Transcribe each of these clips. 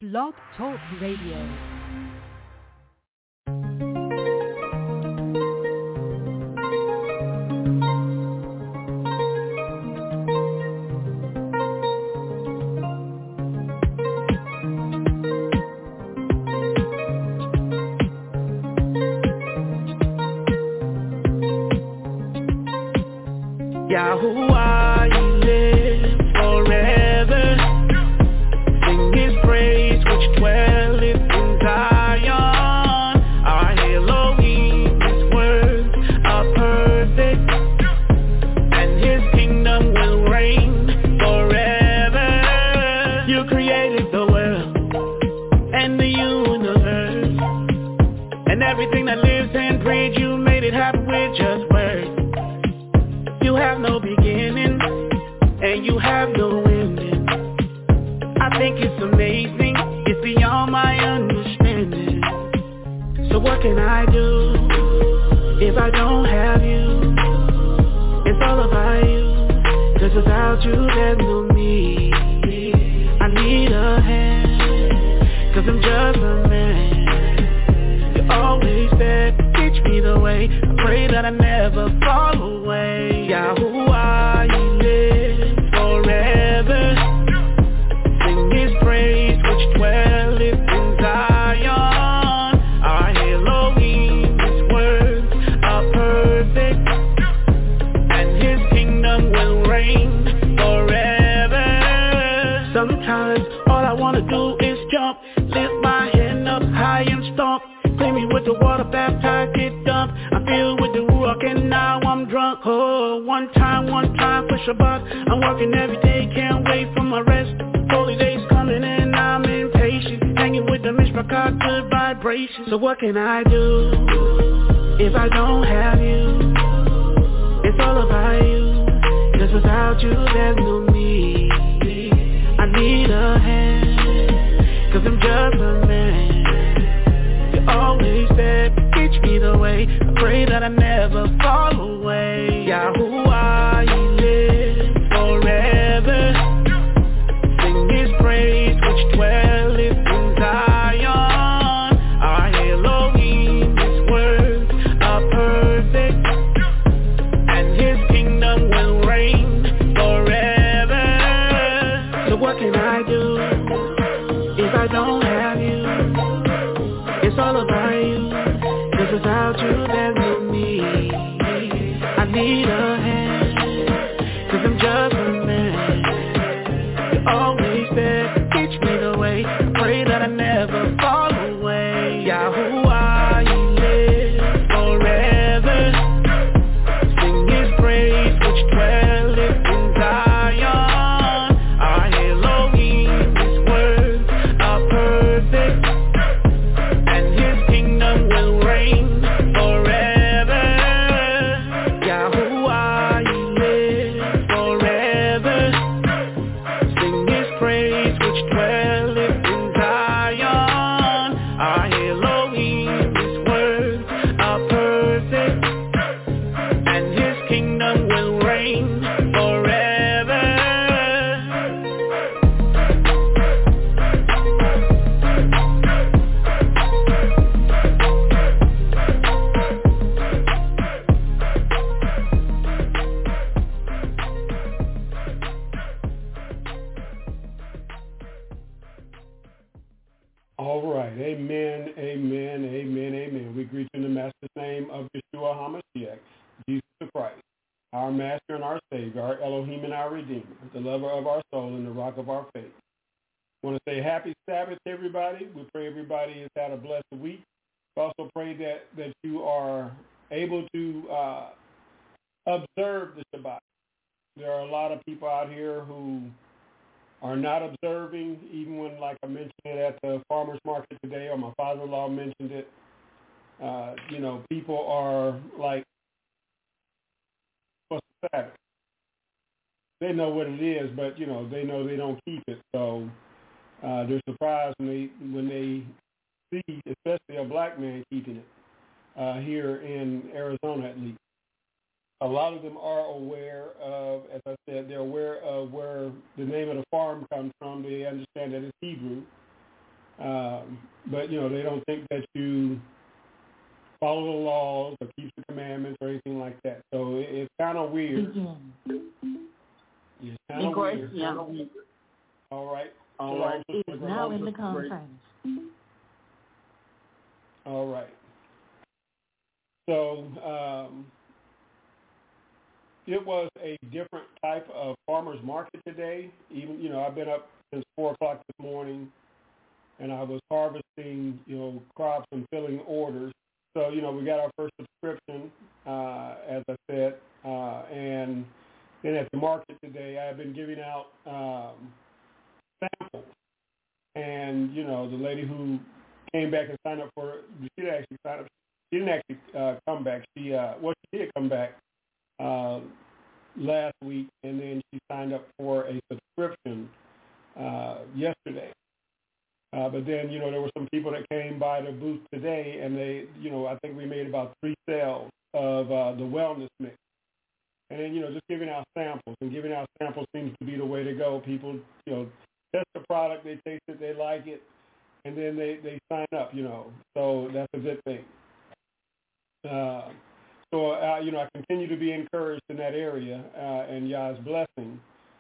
Blog Talk Radio. Yahuwah, you live forever. Sing his praise which dwelleth in Zion. Our Elohim, his words are perfect, and his kingdom will reign forever. You created the world and the universe, and everything that lives and breathes. You made it happen with just words. You have no beginning, and you have no ending. I think it's amazing, it's beyond my understanding. So what can I do if I don't have you? It's all about you, 'cause without you there's no me. I need a hand, 'cause I'm just a man. You're always there, teach me the way. I pray that I never fall away. Yahuwah, you live forever. Sing his praise which dwelleth in Zion. Our Elohim, his words are perfect, and his kingdom will reign forever. Sometimes all I wanna do is jump, lift my hand up high and stomp. Clean me with the water, baptize, get dumped. I'm filled with the Ruach and now I'm drunk. Oh, one time for Shabbat. I'm working every day, can't wait for my rest. Holy days coming and I'm impatient. Hanging with the Mishpachah, good vibrations. So what can I do if I don't have you? It's all about you, 'cause without you there's no me. I need a hand, 'cause I'm just a man. Always there, teach me the way. I pray that I never fall away. Yahuwah, you live forever. Sing his praise which dwelleth in Zion. Our Elohim, his words are perfect, and his kingdom will reign forever. So what can I do if I don't have you? It's all about you, 'cause without you there's no me. I need a hand, 'cause I'm just a man. You're always there, teach me the way. I pray that I never fall away. Yahuwah, you live forever. Sing his praise which dwelleth in Zion. Our Elohim, his words are perfect, will reign forever. Yahuwah, you live forever. Sing his praise which dwelleth in Zion. Our Elohim, his words are perfect, and his kingdom will reign forever. All right. Amen, amen, amen, amen. We greet you in the Master's name of Yeshua HaMashiach, Jesus Christ, our Master and our Savior, our Elohim and our Redeemer, the lover of our soul and the rock of our faith. I want to say happy Sabbath to everybody. We pray everybody has had a blessed week. We also pray that you are able to observe the Shabbat. There are a lot of people out here who are not observing, even when, like I mentioned it at the farmer's market today, or my father-in-law mentioned it. People are like, what's the Sabbath? They know what it is, but, they know they don't keep it. So they're surprised when they see, especially a black man keeping it here in Arizona at least. A lot of them are aware of, as I said, they're aware of where the name of the farm comes from. They understand that it's Hebrew. But, they don't think that you follow the laws or keep the commandments or anything like that. So it's kind of weird. It's kind of weird. Yeah. All right. It is now in the conference. All right. So it was a different type of farmer's market today. Even, I've been up since 4 o'clock this morning, and I was harvesting, crops and filling orders. So, we got our first subscription, as I said, and then at the market today, I've been giving out samples. And, the lady who came back and signed up for it, she didn't actually sign up. She didn't actually come back. She did come back last week, and then she signed up for a subscription yesterday. But then, there were some people that came by the booth today, and they, I think we made about 3 sales of the wellness mix. And then, just giving out samples. And giving out samples seems to be the way to go. People, test the product, they taste it, they like it, and then they sign up, So that's a good thing. So I continue to be encouraged in that area, and Yah's blessing.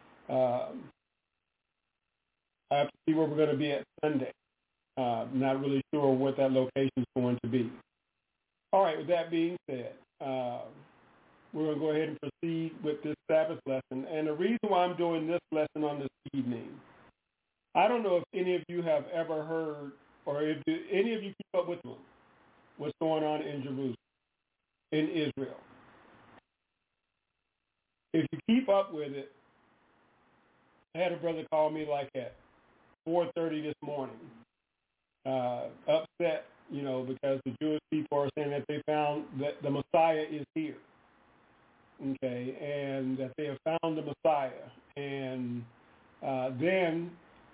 I have to see where we're going to be at Sunday. Not really sure what that location is going to be. All right, with that being said, we're going to go ahead and proceed with this Sabbath lesson. And the reason why I'm doing this lesson on this evening, I don't know if any of you have ever heard, or if any of you keep up with what's going on in Jerusalem, in Israel. If you keep up with it, I had a brother call me like at 4:30 this morning, upset, because the Jewish people are saying that they found that the Messiah is here, okay, and that they have found the Messiah. And then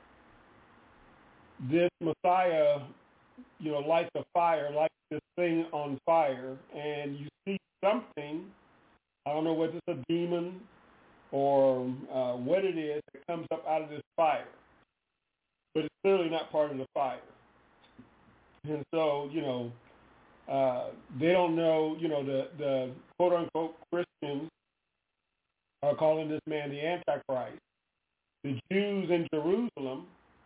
this Messiah, lights a fire, lights this thing on fire, and you see something, I don't know whether it's a demon or what it is, that comes up out of this fire. But it's clearly not part of the fire. And so, they don't know, the quote-unquote Christians are calling this man the Antichrist. The Jews in Jerusalem,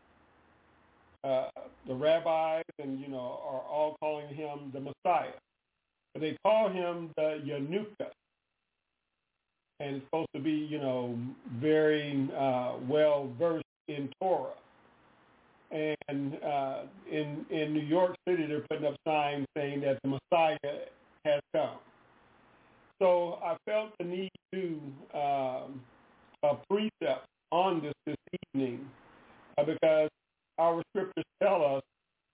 the rabbis and, are all calling him the Messiah. But they call him the Yanuka. And it's supposed to be, very well-versed in Torah. And in New York City, they're putting up signs saying that the Messiah has come. So I felt the need to a precept on this evening because our scriptures tell us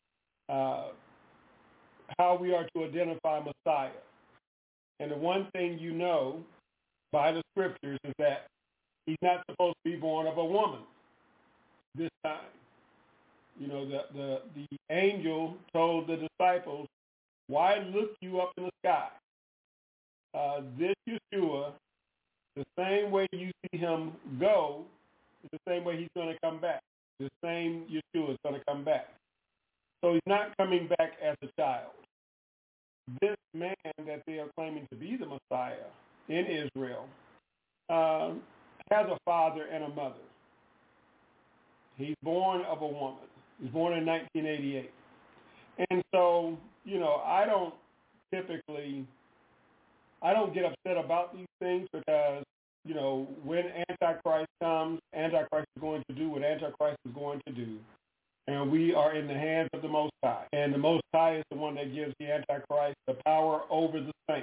how we are to identify Messiah. And the one thing by the scriptures is that he's not supposed to be born of a woman this time. The angel told the disciples, "Why look you up in the sky?" This Yeshua, the same way you see him go, is the same way he's going to come back. The same Yeshua is going to come back. So he's not coming back as a child. This man that they are claiming to be the Messiah in Israel has a father and a mother. He's born of a woman. He's born in 1988. And so, I don't get upset about these things because, when Antichrist comes, Antichrist is going to do what Antichrist is going to do. And we are in the hands of the Most High. And the Most High is the one that gives the Antichrist the power over the saints.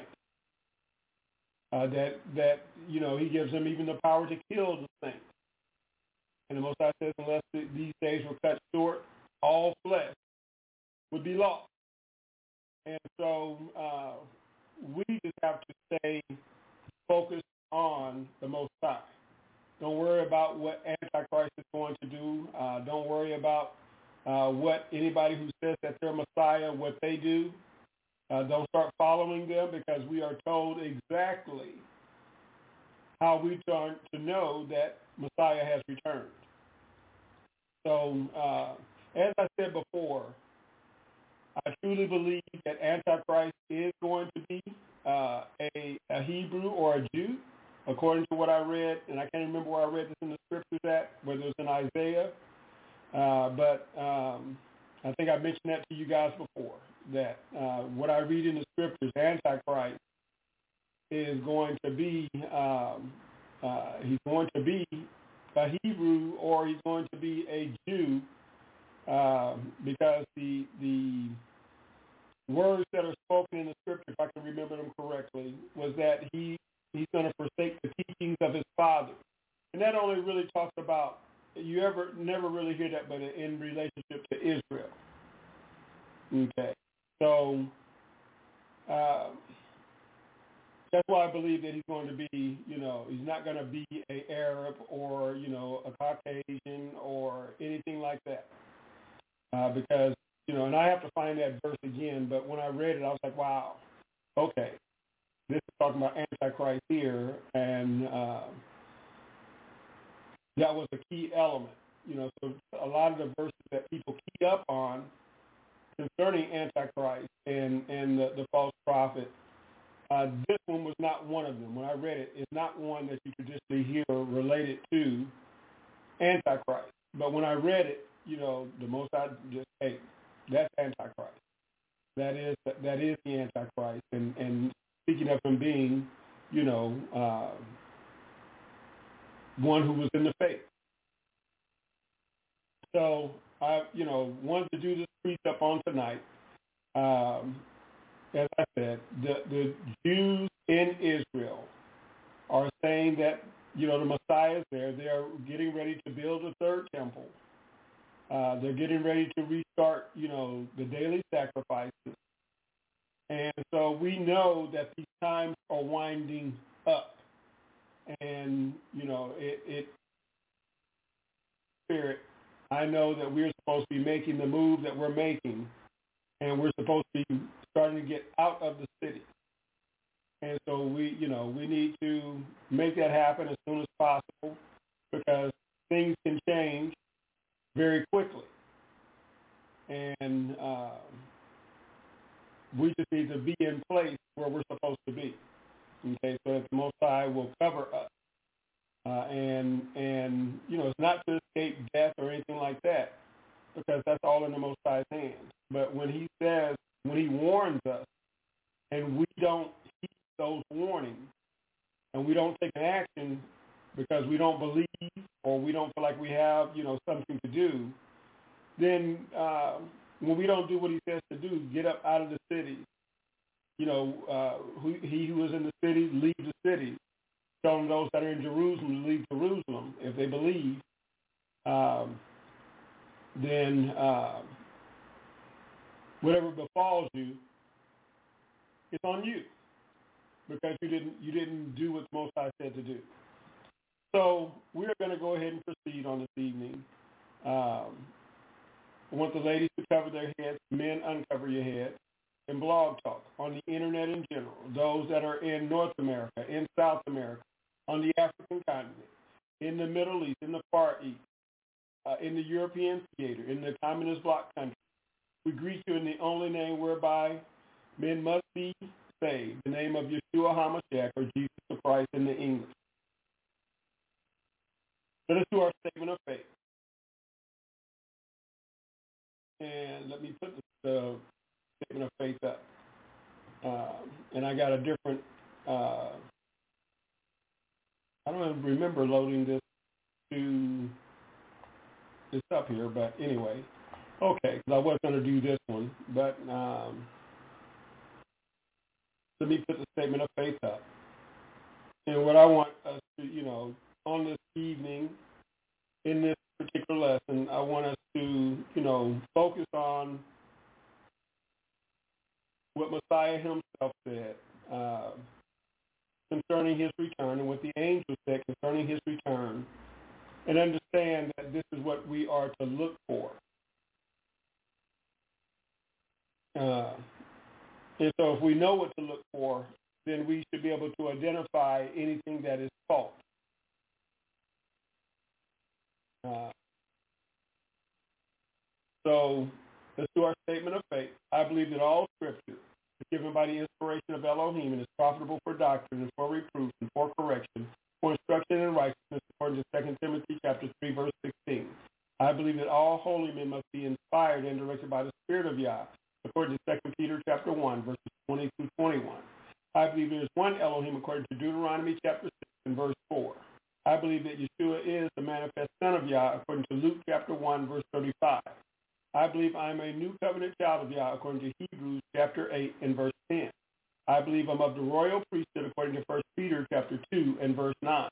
He gives them even the power to kill the saints. And the Most High says, unless these days were cut short, all flesh would be lost. And so we just have to stay focused on the Most High. Don't worry about what Antichrist is going to do. Don't worry about what anybody who says that they're Messiah, what they do. Don't start following them because we are told exactly how we turn to know that Messiah has returned. So, as I said before, I truly believe that Antichrist is going to be a Hebrew or a Jew, according to what I read, and I can't remember where I read this in the scriptures at, whether it was in Isaiah, but I think I mentioned that to you guys before, that what I read in the scriptures, Antichrist is going to be, he's going to be a Hebrew or he's going to be a Jew, because the words that are spoken in the scripture, if I can remember them correctly, was that he's going to forsake the teachings of his father. And that only really talks about, you never really hear that, but in relationship to Israel. Okay. So that's why I believe that he's going to be, he's not going to be an Arab or, a Caucasian or anything like that. Because, and I have to find that verse again, but when I read it, I was like, wow, okay. This is talking about Antichrist here, and that was a key element. So a lot of the verses that people key up on concerning Antichrist and the false prophet, this one was not one of them. When I read it, it's not one that you traditionally hear related to Antichrist. But when I read it, the most I just, hey, that's Antichrist. That is the Antichrist. And speaking of him being, one who was in the faith. So I, wanted to do this precept on tonight. As I said, the Jews in Israel are saying that, the Messiah is there. They are getting ready to build a third temple. They're getting ready to restart, the daily sacrifices. And so we know that these times are winding up. And, Spirit, I know that we're supposed to be making the move that we're making, and we're supposed to be starting to get out of the city. And so we need to make that happen as soon as possible, because things can change very quickly. And we just need to be in place where we're supposed to be. Okay, so that the Most High will cover us. And it's not to escape death or anything like that, because that's all in the Most High's hands. But when he warns us, and we don't heed those warnings, and we don't take an action because we don't believe or we don't feel like we have, something to do, then when we don't do what he says to do, get up out of the city. He who is in the city, leave the city. Telling those that are in Jerusalem to leave Jerusalem. If they believe, then whatever befalls you, it's on you, because you didn't do what the Most High said to do. So we're going to go ahead and proceed on this evening. I want the ladies to cover their heads, men uncover your head, and blog talk on the internet in general. Those that are in North America, in South America, on the African continent, in the Middle East, in the Far East, in the European theater, in the communist bloc country. We greet you in the only name whereby men must be saved, the name of Yeshua HaMashiach, or Jesus the Christ in the English. Let us do our statement of faith. And let me put the statement of faith up. And I got a different, I don't even remember loading this up here, but anyway. Okay, because I was going to do this one, but let me put the statement of faith up. And what I want us to, on this evening, in this particular lesson, I want us to, focus on what Messiah himself said concerning his return, and what the angels said concerning his return, and understand that this is what we are to look for. And so if we know what to look for, then we should be able to identify anything that is false. so let's do our statement of faith. I believe that all Scripture is given by the inspiration of Elohim and is profitable for doctrine and for reproof and for correction, for instruction in righteousness, according to 2 Timothy chapter 3, verse 16. I believe that all holy men must be inspired and directed by the Spirit of Yah, according to 2 Peter chapter 1, verses 20 through 21. I believe there is one Elohim, according to Deuteronomy chapter 6 and verse 4. I believe that Yeshua is the manifest Son of Yah, according to Luke chapter 1, verse 35. I believe I am a new covenant child of Yah, according to Hebrews chapter 8 and verse 10. I believe I'm of the royal priesthood, according to 1 Peter chapter 2 and verse 9.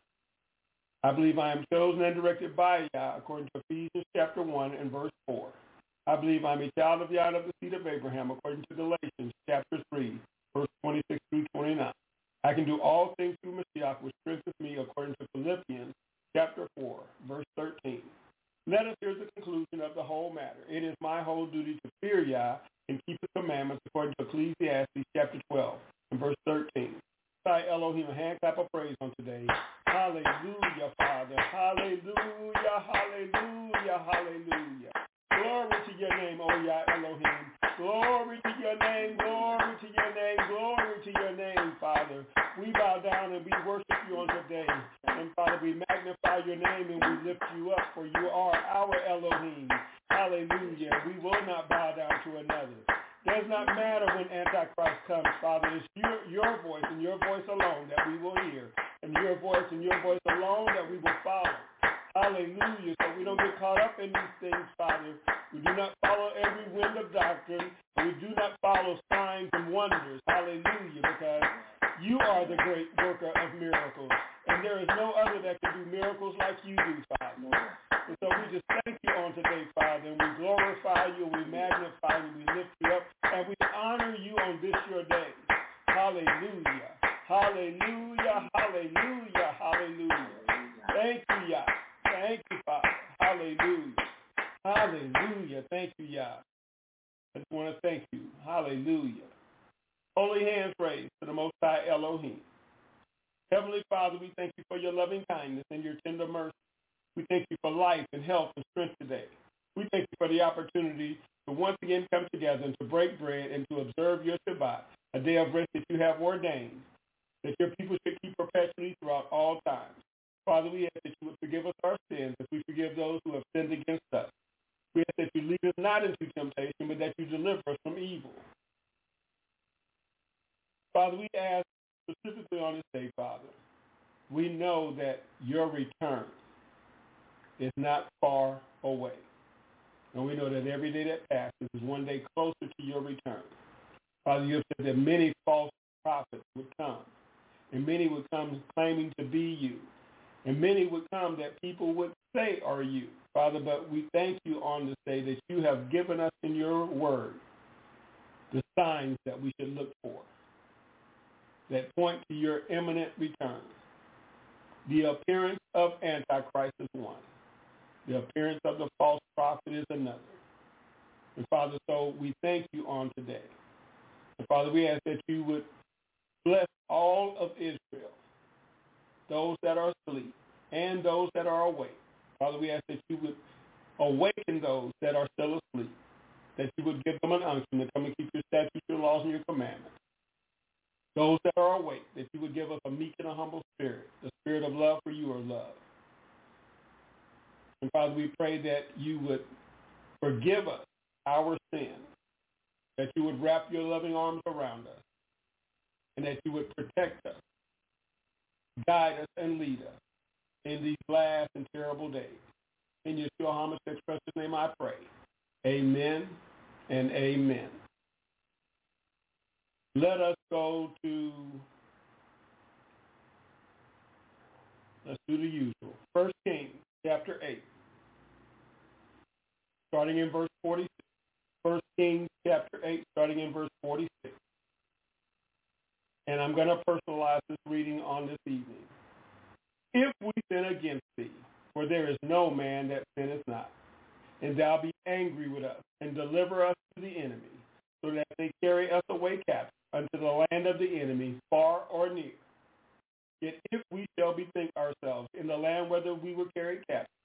I believe I am chosen and directed by Yah, according to Ephesians chapter 1 and verse 4. I believe I'm a child of Yah of the seed of Abraham, according to Galatians chapter 3, verse 26 through 29. I can do all things through Mashiach, which strengthens me, according to Philippians chapter 4, verse 13. Let us hear the conclusion of the whole matter. It is my whole duty to fear Yah and keep the commandments, according to Ecclesiastes chapter 12 and verse 13. By Elohim, a hand clap of praise on today. Hallelujah, Father. Hallelujah, hallelujah, hallelujah. Glory to your name, O Yah Elohim. Glory to your name, glory to your name, glory to your name, Father. We bow down and we worship you on today. And Father, we magnify your name and we lift you up, for you are our Elohim. Hallelujah. We will not bow down to another. It does not matter when Antichrist comes, Father. It's your voice and your voice alone that we will hear. And your voice and your voice alone that we will follow. Hallelujah. So we don't get caught up in these things, Father. We do not follow every wind of doctrine. We do not follow signs and wonders. Hallelujah. Because you are the great worker of miracles. And there is no other that can do miracles like you do, Father. And so we just thank you on today, Father. And we glorify you, we magnify you, we lift you up. And we honor you on this your day. Hallelujah. Hallelujah. Hallelujah. Hallelujah. Thank you, Yah. Thank you, Father. Hallelujah. Hallelujah. Thank you, Yah. I just want to thank you. Hallelujah. Holy hands raised to the Most High Elohim. Heavenly Father, we thank you for your loving kindness and your tender mercy. We thank you for life and health and strength today. We thank you for the opportunity to once again come together and to break bread and to observe your Shabbat, a day of rest that you have ordained, that your people should keep perpetually throughout all times. Father, we ask that you would forgive us our sins as we forgive those who have sinned against us. We ask that you lead us not into temptation, but that you deliver us from evil. Father, we ask specifically on this day, Father, we know that your return is not far away. And we know that every day that passes is one day closer to your return. Father, you have said that many false prophets would come, and many would come claiming to be you, and many would come that people would say are you. Father, but we thank you on this day that you have given us in your word the signs that we should look for, that point to your imminent return. The appearance of Antichrist is one. The appearance of the false prophet is another. And Father, so we thank you on today. And Father, we ask that you would bless all of Israel, those that are asleep and those that are awake. Father, we ask that you would awaken those that are still asleep, that you would give them an unction to come and keep your statutes, your laws, and your commandments. Those that are awake, that you would give us a meek and a humble spirit, the spirit of love for you or love. And Father, we pray that you would forgive us our sins, that you would wrap your loving arms around us, and that you would protect us, guide us, and lead us in these last and terrible days. In Yeshua HaMashiach's precious name I pray. Amen and amen. Let us go to, let's do the usual. 1 Kings chapter 8, starting in verse 46. 1 Kings chapter 8, starting in verse 46. And I'm going to personalize this reading on this evening. If we sin against thee, for there is no man that sinneth not, and thou be angry with us, and deliver us to the enemy, so that they carry us away captive unto the land of the enemy, far or near. Yet if we shall bethink ourselves in the land whither we were carried captive,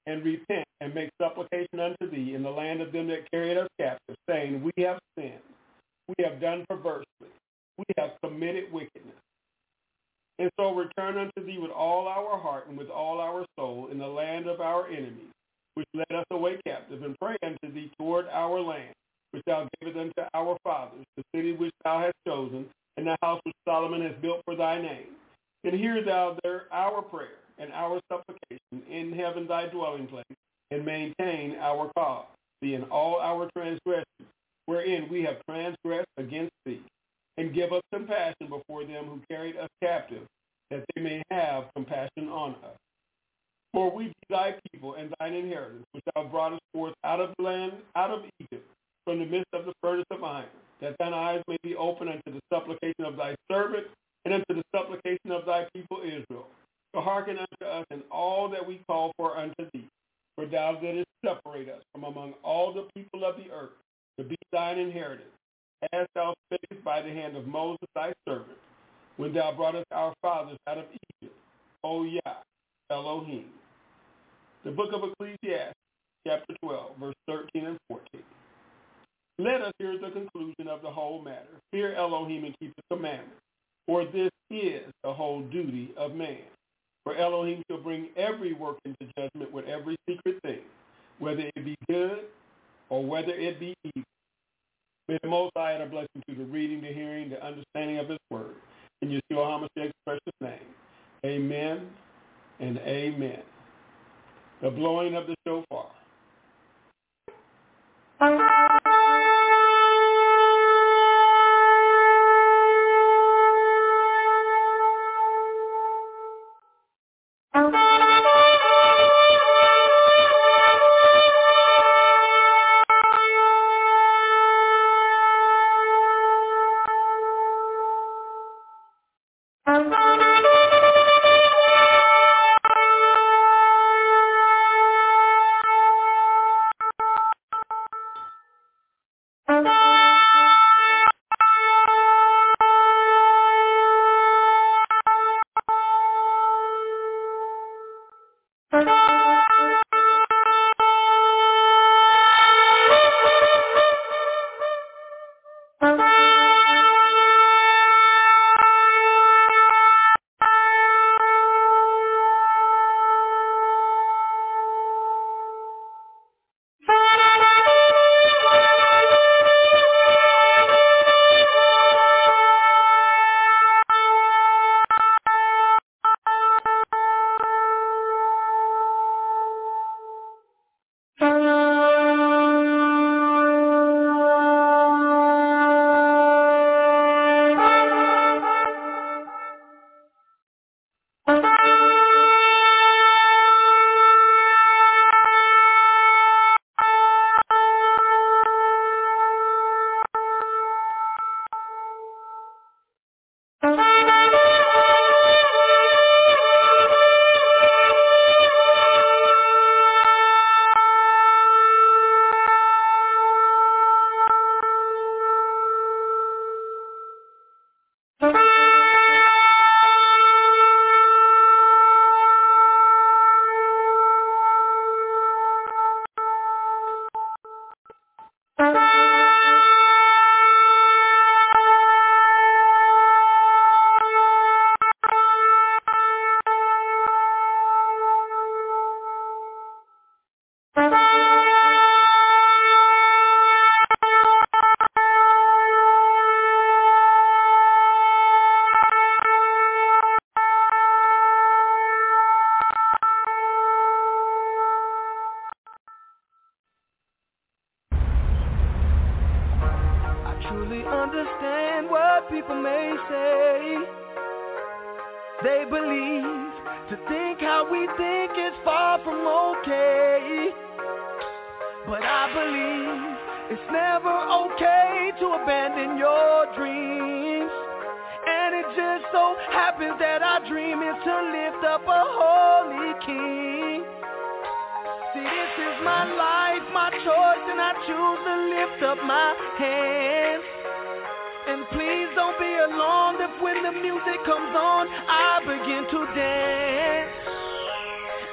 and repent and make supplication unto thee in the land of them that carried us captive, saying, we have sinned, we have done perversely, we have committed wickedness. And so return unto thee with all our heart and with all our soul in the land of our enemies, which led us away captive, and pray unto thee toward our land, which thou gavest unto our fathers, the city which thou hast chosen, and the house which Solomon has built for thy name. And hear thou there our prayer and our supplication in heaven thy dwelling place, and maintain our cause, see in all our transgressions, wherein we have transgressed against thee. And give us compassion before them who carried us captive, that they may have compassion on us. For we be thy people and thine inheritance, which thou broughtest forth out of the land, out of Egypt, from the midst of the furnace of iron, that thine eyes may be open unto the supplication of thy servant, and unto the supplication of thy people Israel, to hearken unto us in all that we call for unto thee. For thou didst separate us from among all the people of the earth, to be thine inheritance, as thou spakest by the hand of Moses thy servant, when thou broughtest our fathers out of Egypt, O Yah, Elohim. The book of Ecclesiastes, chapter 12, verse 13 and 14. Let us hear the conclusion of the whole matter. Fear Elohim and keep the commandments, for this is the whole duty of man. For Elohim shall bring every work into judgment with every secret thing, whether it be good or whether it be evil. May the Most High add a blessing to the reading, the hearing, the understanding of his word. In Yeshua HaMashiach's precious name, amen and amen. The blowing of the shofar.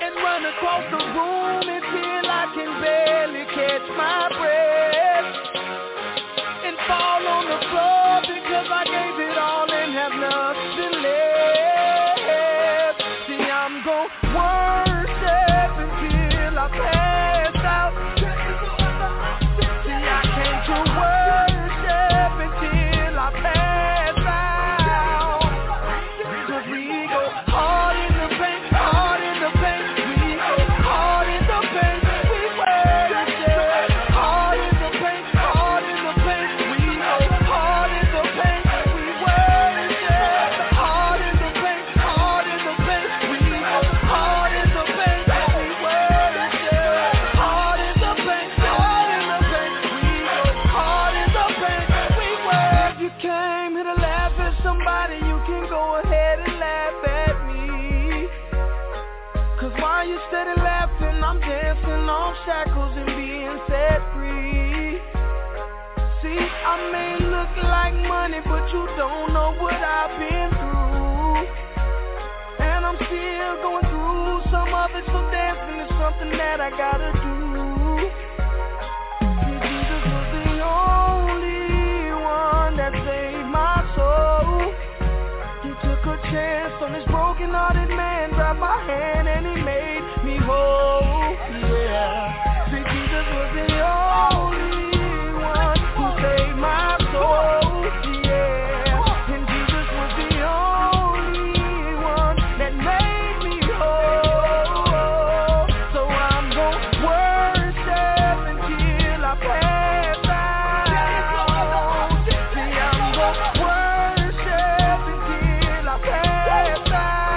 and run across the room until I can barely catch my breath, and fall on the floor because I gave it all and have nothing left. See, I'm gon' worship until I pass out. See, I came to worship until I pass out. 'Cause we go hard in the paint, hard in the paint. We go hard in the paint. We worship hard in the paint, hard in the paint. We go hard in the paint. We worship hard in the paint, hard in the paint. We go hard in the paint. We worship hard in the paint, hard in the paint. We go hard in the paint. We worship. If you came here to laugh at somebody, you can go ahead and laugh at me. 'Cause while you steady laughing, I'm dancing off shackles and being set free. See, I may look like money, but you don't know what I've been through. And I'm still going through some of it, so dancing is something that I gotta do. See, Jesus was the only one that saved my soul. He took a chance on this broken-hearted man, grabbed my hand and he made me whole. Yeah. See, Jesus was the only one who saved my soul. Yeah. And Jesus was the only one that made me whole. So I'm gon' worship until I pass out. See, I'm gon' worship until I pass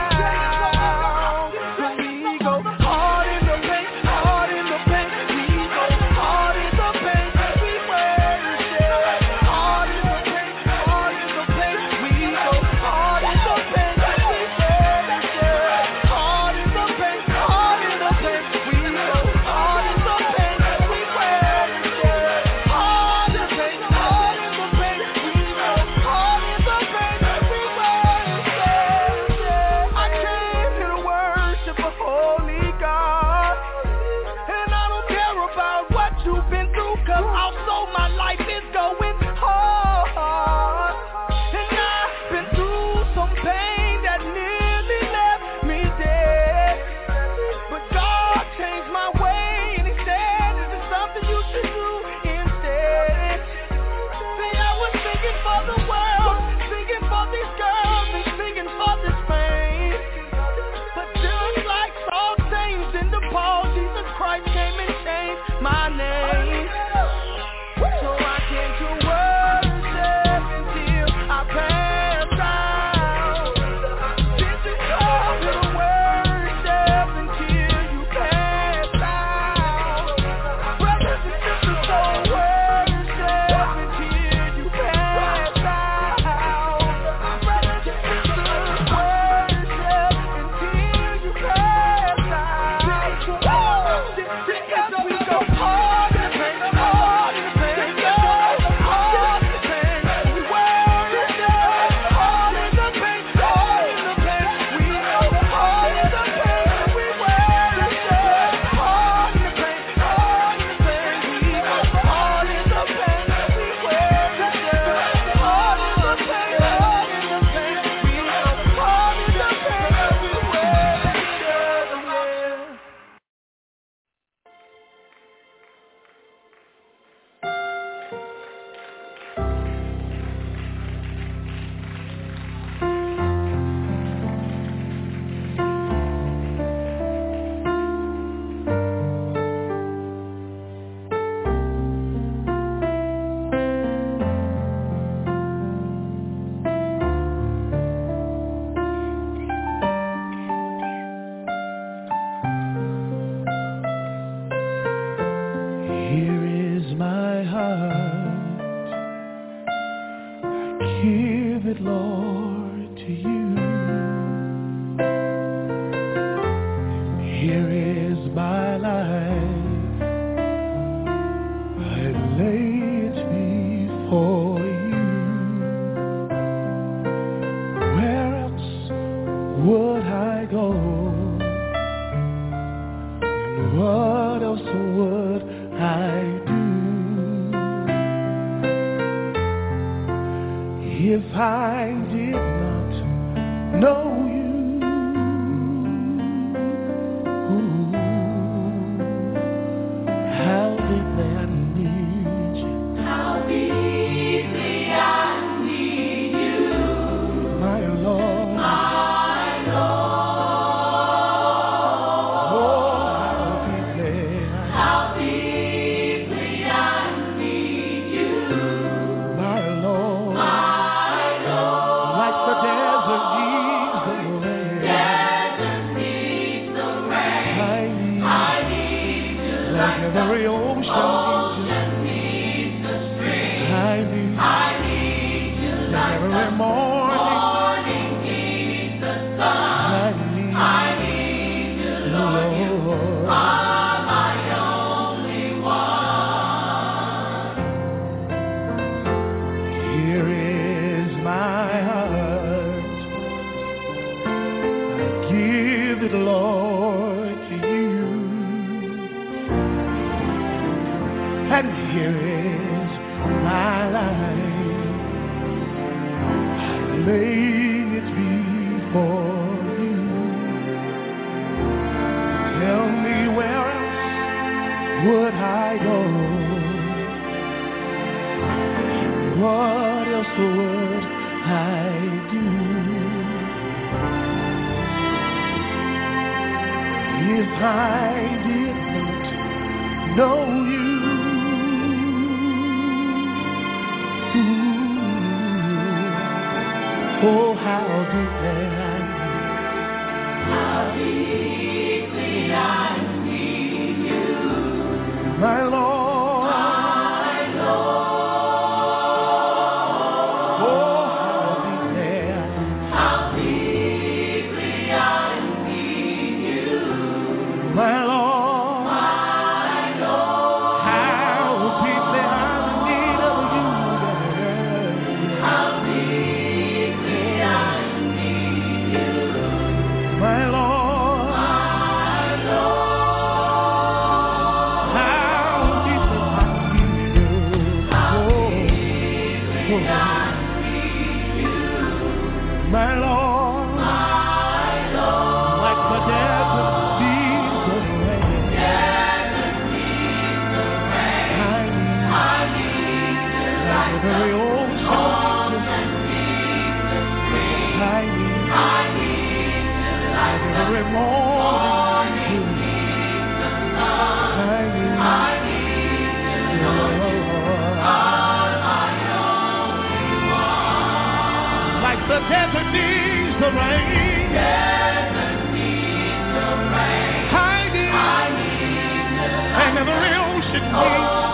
out. 'Cause we go hard in the paint, hard in the paint. We go hard in the paint. We worship hard in the paint, hard in the paint. We go hard in the paint. We worship hard in the paint, hard in the paint. We go hard in the paint. We worship hard in the paint, hard in the paint. We go hard in the paint. We worship. I came here to worship a holy God, and I don't care about what you've been through, 'cause also my life is going hard. And I've been through some pain that nearly left me dead. But God changed my way and he said, "Is there something you should do instead?" See, I was singing for the world, singing for these girls, and singing for this pain. But just like Saul changed into Paul, Jesus Christ came and changed my name. So I came to worship until I pass out. Did you come to worship until you pass out? Brothers and sisters, so worship until you pass out. Brothers and sisters, worship until you pass out. Because we go hard in the paint, hard in the paint. We go hard in the paint. We worship hard in the paint, hard in the paint. We go hard in the paint. We worship hard in the paint, hard in the paint. We go hard in the paint. We worship hard in the paint, hard in the paint. We go hard in the paint. We worship. Here is my heart, I give it, Lord, to you. Here is my life, I lay it before you. Where else would I go if I did not know you. Ooh, how deeply I need you. How deeply I need you. My Lord. My Lord. Oh, how deeply I need you. My Lord. My Lord. Like the desert needs the rain. Desert needs the rain. I need you. Like every ocean needs the stream. I need you. Like every morning needs the sun. I need you, Lord. You are my only one. Here is my heart. I give it, Lord, to you. And here is my life. I lay it before you. Tell me where else would I go? What else would I do? If I did not know you. Ooh, oh, how deeply I need you. My Lord. My Lord. Oh, how deeply I need you. My Lord. My Lord. How deeply I need of you. How deeply I need you. My Lord. My Lord. How deeply I need you. How deeply I need you. My Lord. My Lord. Like the desert needs the rain. Desert needs the rain. I need you. Like every ocean needs the stream. I need you. Like every morning needs the sun. I need you, Lord. My only one. Like the desert needs the rain. Desert needs the rain. I need you. And every ocean needs the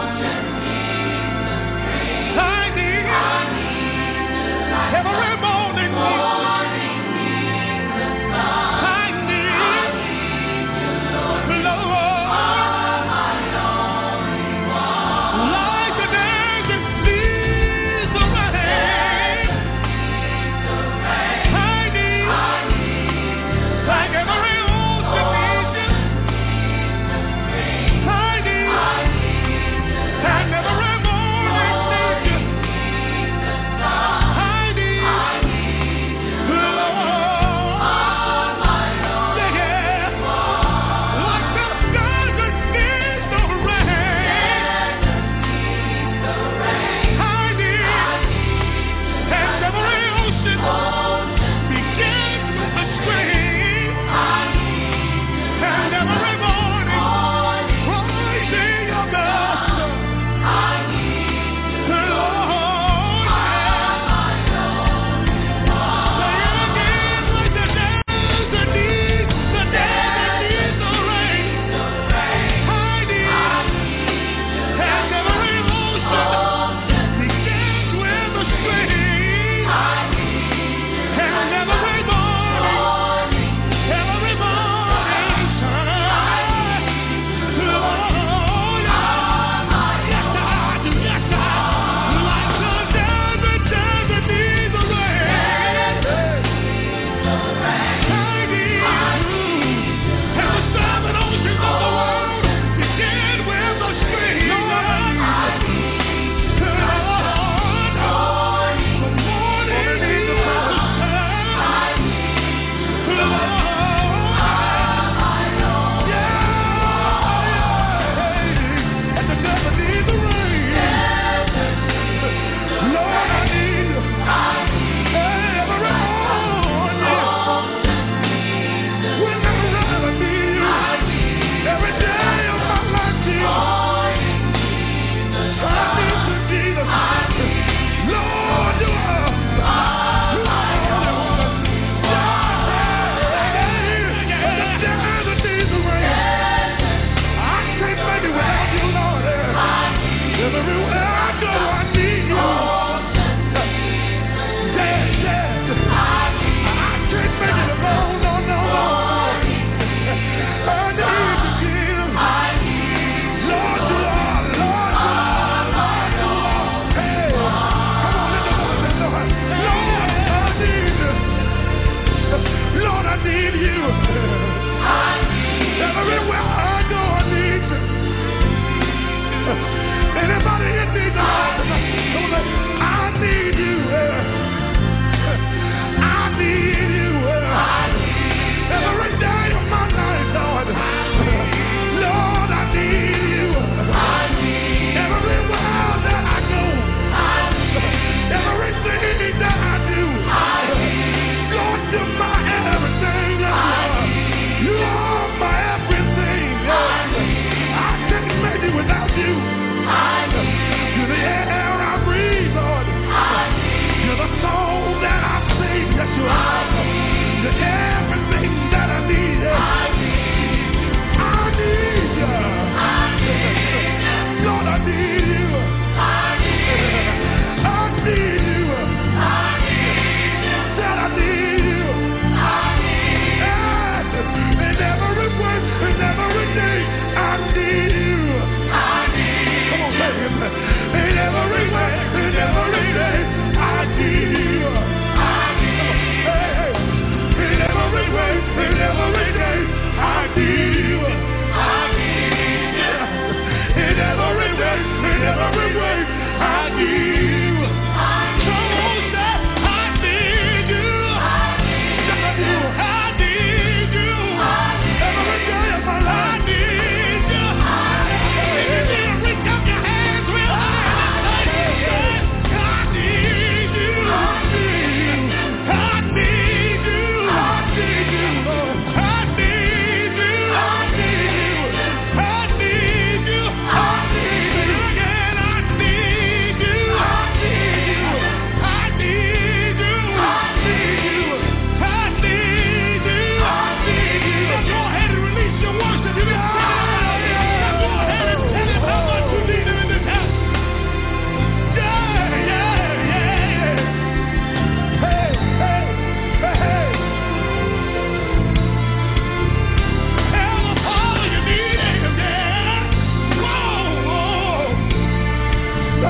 stream. I need you. Every morning needs the sun. I need you, Lord. My only one. Like the desert needs the rain. I need you. Like every ocean needs you. I need you.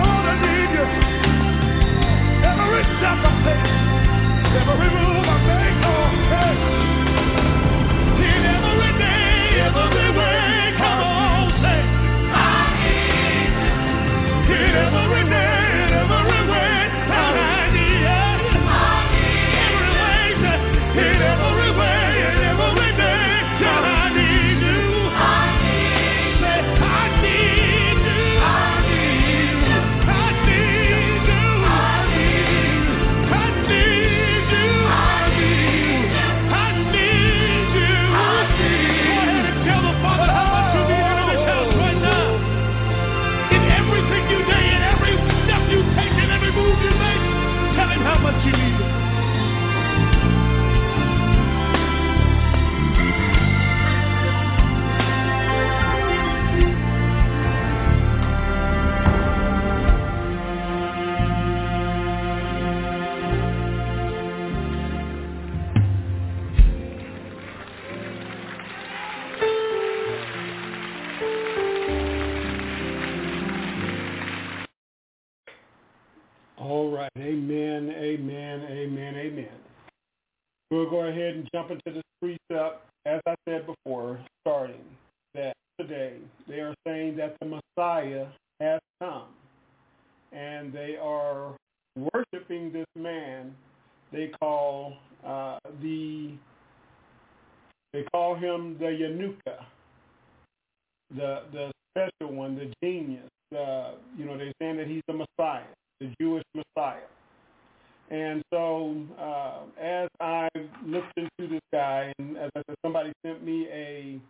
Lord, I need you. Every step I take, every move I make, oh, hey. In every day, every way, come on, say, I need you. In every day, every way, I need you. Every way, in every way, in every day, I need you. Say, I need you. I need you. I need you. I need you. I need you. I need you. I need you. Go ahead and tell the Father how much you need him in this house right now. In everything you do, in every step you take, in every move you make, tell him how much you need him. All right. Amen, amen, amen, amen. We'll go ahead and jump into this precept. As I said before, starting that today, they are saying that the Messiah has come, and they are worshiping this man. They call him the Yanuka, the special one, the genius. They're saying that he's the Messiah, the Jewish Messiah. And so as I looked into this guy, and as I said, somebody sent me a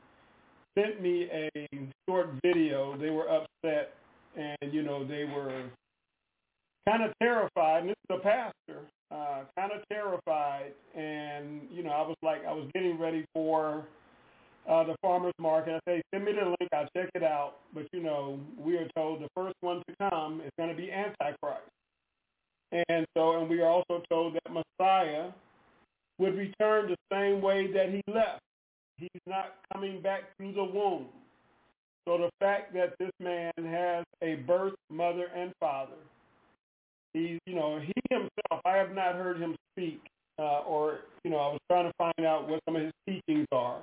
short video. They were upset, and they were kind of terrified. And this is a pastor, kind of terrified. And I was getting ready for the farmer's market. I say, send me the link. I'll check it out. But we are told the first one to come is going to be Antichrist. And we are also told that Messiah would return the same way that he left. He's not coming back through the womb. So the fact that this man has a birth, mother, and father, he himself, I have not heard him speak, I was trying to find out what some of his teachings are.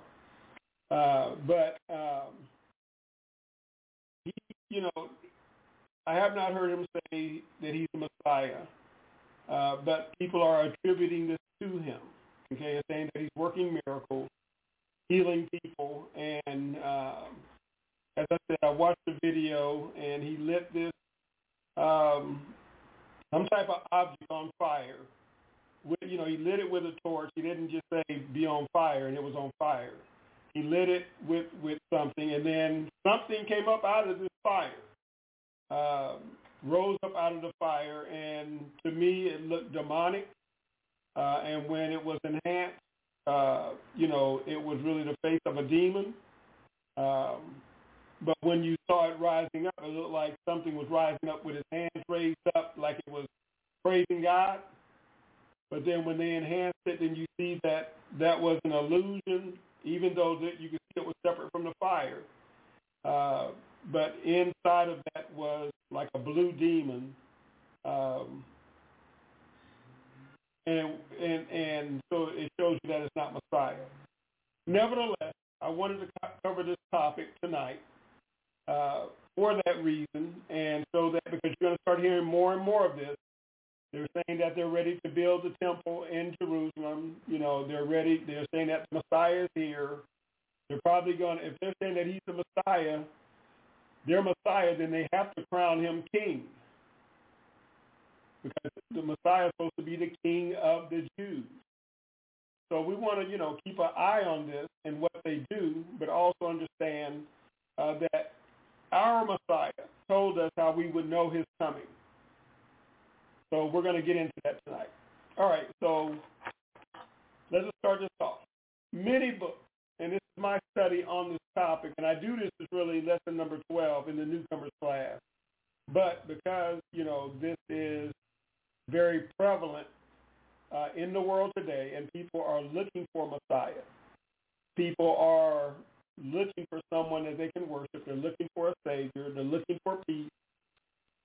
I have not heard him say that he's the Messiah, but people are attributing this to him, okay, saying that he's working miracles, healing people, and as I said, I watched the video, and he lit this some type of object on fire. He lit it with a torch. He didn't just say be on fire, and it was on fire. He lit it with something, and then something came up out of this fire, rose up out of the fire, and to me it looked demonic. And when it was enhanced, it was really the face of a demon. But when you saw it rising up, it looked like something was rising up with his hands raised up like it was praising God. But then when they enhanced it, then you see that was an illusion, even though that you could see it was separate from the fire. But inside of that was like a blue demon. And so it shows you that it's not Messiah. Nevertheless, I wanted to cover this topic tonight for that reason, and so that because you're going to start hearing more and more of this. They're saying that they're ready to build the temple in Jerusalem. They're ready. They're saying that the Messiah is here. They're probably going to, if they're saying that he's the Messiah, their Messiah, then they have to crown him king. Because the Messiah is supposed to be the king of the Jews. So we want to, keep an eye on this and what they do, but also understand that our Messiah told us how we would know his coming. So we're going to get into that tonight. All right, so let's just start this off. Many books, and this is my study on this topic, and I do this as really lesson number 12 in the newcomers class. But because, this is very prevalent in the world today, and people are looking for Messiah. People are looking for someone that they can worship. They're looking for a Savior. They're looking for peace.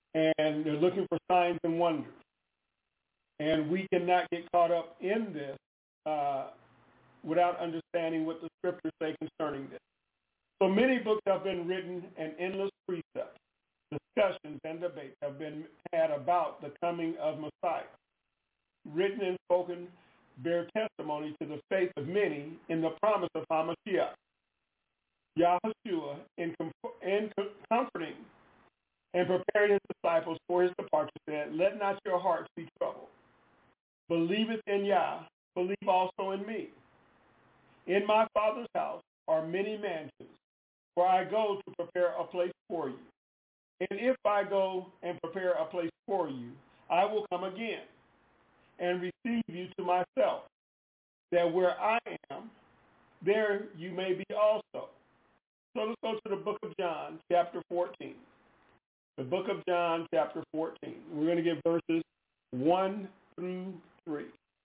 and they're looking for signs and wonders. And we cannot get caught up in this without understanding what the scriptures say concerning this. So many books have been written and endless precepts, discussions, and debates have been had about the coming of Messiah. Written and spoken bear testimony to the faith of many in the promise of HaMashiach. Yahushua, in comforting and preparing his disciples for his departure, said, "Let not your hearts be troubled. Believeth in Yah, believe also in me. In my Father's house are many mansions, for I go to prepare a place for you. And if I go and prepare a place for you, I will come again and receive you to myself, that where I am, there you may be also." So let's go to the book of John, chapter 14. The book of John, chapter 14. We're going to get verses 1 through 3.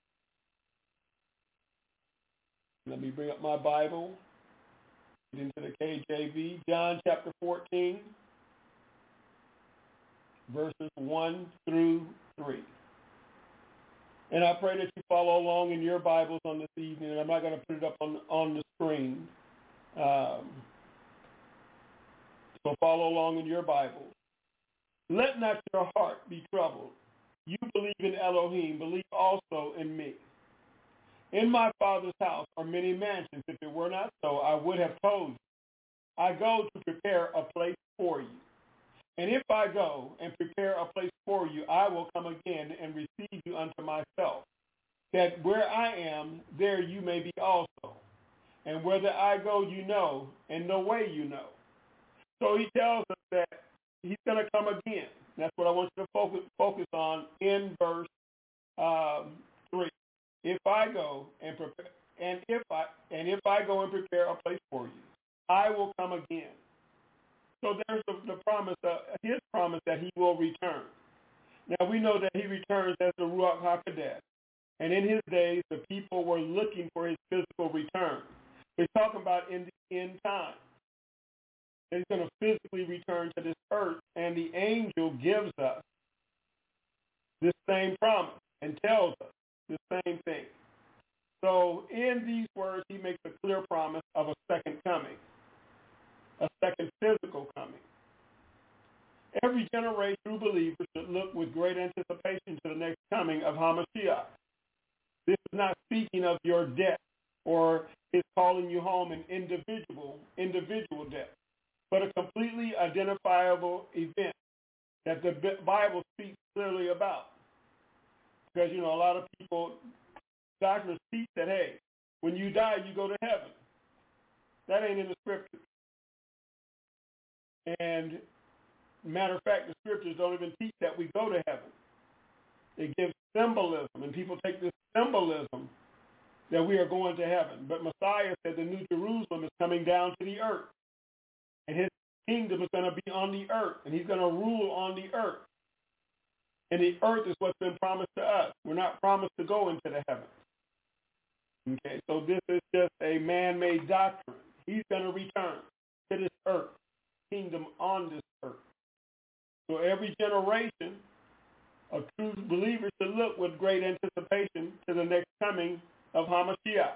Let me bring up my Bible. Get into the KJV. John, chapter 14, verses 1 through 3. And I pray that you follow along in your Bibles on this evening. I'm not going to put it up on the screen. So follow along in your Bibles. "Let not your heart be troubled. You believe in Elohim, believe also in me. In my Father's house are many mansions. If it were not so, I would have told you. I go to prepare a place for you. And if I go and prepare a place for you, I will come again and receive you unto myself, that where I am, there you may be also. And whether I go, you know, and no way you know." So he tells us that he's going to come again. That's what I want you to focus on in verse 3. If I go and prepare, and if I go and prepare a place for you, I will come again. So there's the promise, his promise that he will return. Now we know that he returns as the Ruach HaKodesh, and in his days the people were looking for his physical return. We're talking about in the end time. He's going to physically return to this earth, and the angel gives us this same promise and tells us the same thing. So in these words, he makes a clear promise of a second coming, a second physical coming. Every generation, true believers should look with great anticipation to the next coming of HaMashiach. This is not speaking of your death or his calling you home in individual death, but a completely identifiable event that the Bible speaks clearly about. Because, a lot of people, doctors teach that, hey, when you die, you go to heaven. That ain't in the scriptures. And matter of fact, the scriptures don't even teach that we go to heaven. It gives symbolism, and people take this symbolism that we are going to heaven. But Messiah said the New Jerusalem is coming down to the earth. And his kingdom is going to be on the earth, and he's going to rule on the earth. And the earth is what's been promised to us. We're not promised to go into the heavens. Okay, so this is just a man-made doctrine. He's going to return to this earth, kingdom on this earth. So every generation of true believers should look with great anticipation to the next coming of HaMashiach.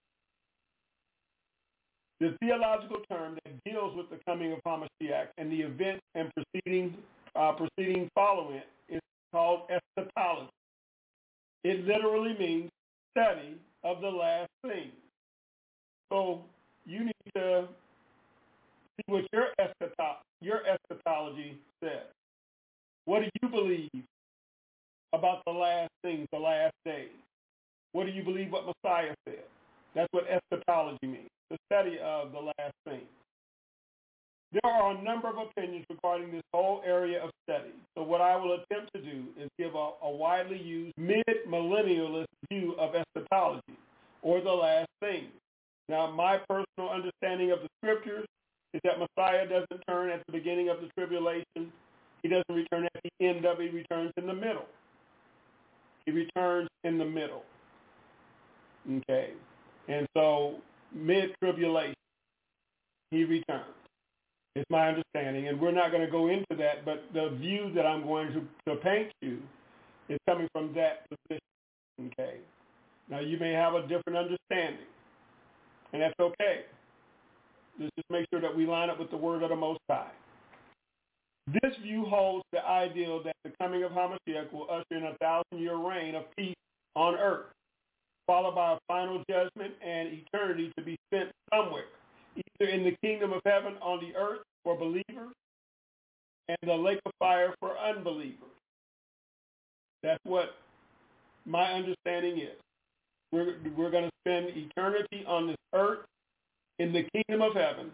The theological term that deals with the coming of HaMashiach and the events and proceeding following it is called eschatology. It literally means study of the last things. So you need to see what your eschatology says. What do you believe about the last things, the last days? What do you believe what Messiah said? That's what eschatology means, the study of the last things. There are a number of opinions regarding this whole area of study. So what I will attempt to do is give a widely used mid-millennialist view of eschatology, or the last things. Now, my personal understanding of the scriptures is that Messiah doesn't turn at the beginning of the tribulation. He doesn't return at the end of it. He returns in the middle. He returns in the middle. Okay. And so, mid-tribulation, he returns. It's my understanding, and we're not going to go into that, but the view that I'm going to paint you is coming from that position, okay? Now, you may have a different understanding, and that's okay. Let's just make sure that we line up with the word of the Most High. This view holds the ideal that the coming of HaMashiach will usher in a 1,000-year reign of peace on earth, followed by a final judgment and eternity to be spent somewhere, either in the kingdom of heaven on the earth for believers and the lake of fire for unbelievers. That's what my understanding is. We're going to spend eternity on this earth in the kingdom of heaven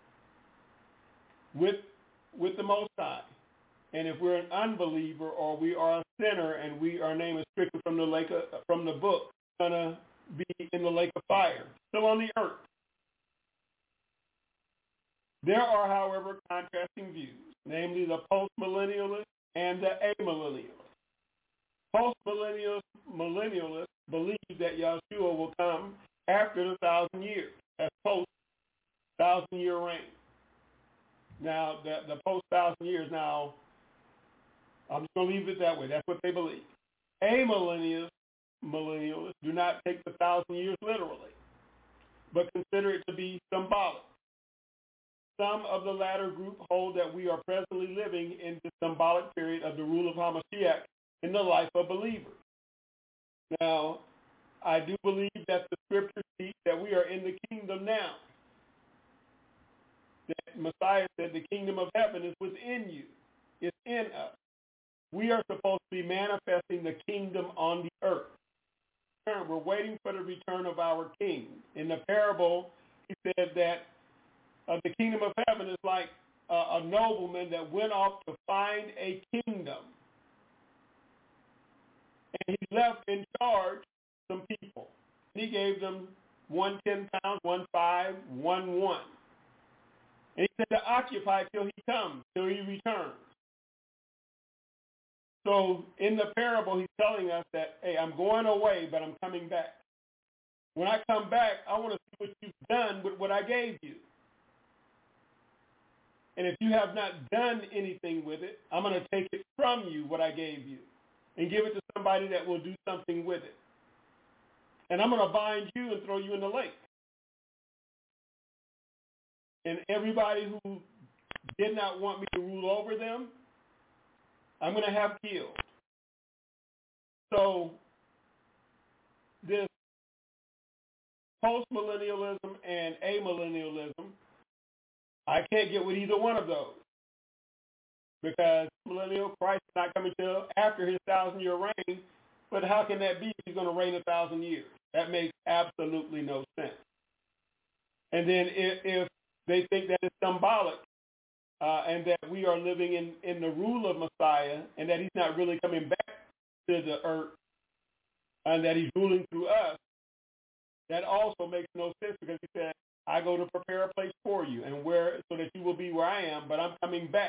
with the Most High. And if we're an unbeliever or we are a sinner and our name is stricken from the book, we're going to be in the lake of fire, still on the earth. There are, however, contrasting views, namely the post-millennialists and the amillennialists. Post-millennialists believe that Yahshua will come after the 1,000 years. That's post-1,000-year reign. Now, the post-1,000 years, now, I'm just going to leave it that way. That's what they believe. Amillennialists do not take the 1,000 years literally, but consider it to be symbolic. Some of the latter group hold that we are presently living in the symbolic period of the rule of HaMashiach in the life of believers. Now, I do believe that the scripture teach that we are in the kingdom now. That Messiah said the kingdom of heaven is within you. It's in us. We are supposed to be manifesting the kingdom on the earth. We're waiting for the return of our king. In the parable, he said that the kingdom of heaven is like a nobleman that went off to find a kingdom. And he left in charge some people. He gave them 1 10 pounds, 1 5, 1 1. And he said to occupy till he comes, till he returns. So in the parable, he's telling us that, hey, I'm going away, but I'm coming back. When I come back, I want to see what you've done with what I gave you. And if you have not done anything with it, I'm going to take it from you, what I gave you, and give it to somebody that will do something with it. And I'm going to bind you and throw you in the lake. And everybody who did not want me to rule over them, I'm going to have killed. So this post-millennialism and amillennialism, I can't get with either one of those. Because millennial Christ is not coming till after his 1,000-year reign. But how can that be if he's going to reign 1,000 years? That makes absolutely no sense. And then if they think that it's symbolic and that we are living in the rule of Messiah and that he's not really coming back to the earth and that he's ruling through us, that also makes no sense because he said, I go to prepare a place for you and so that you will be where I am, but I'm coming back.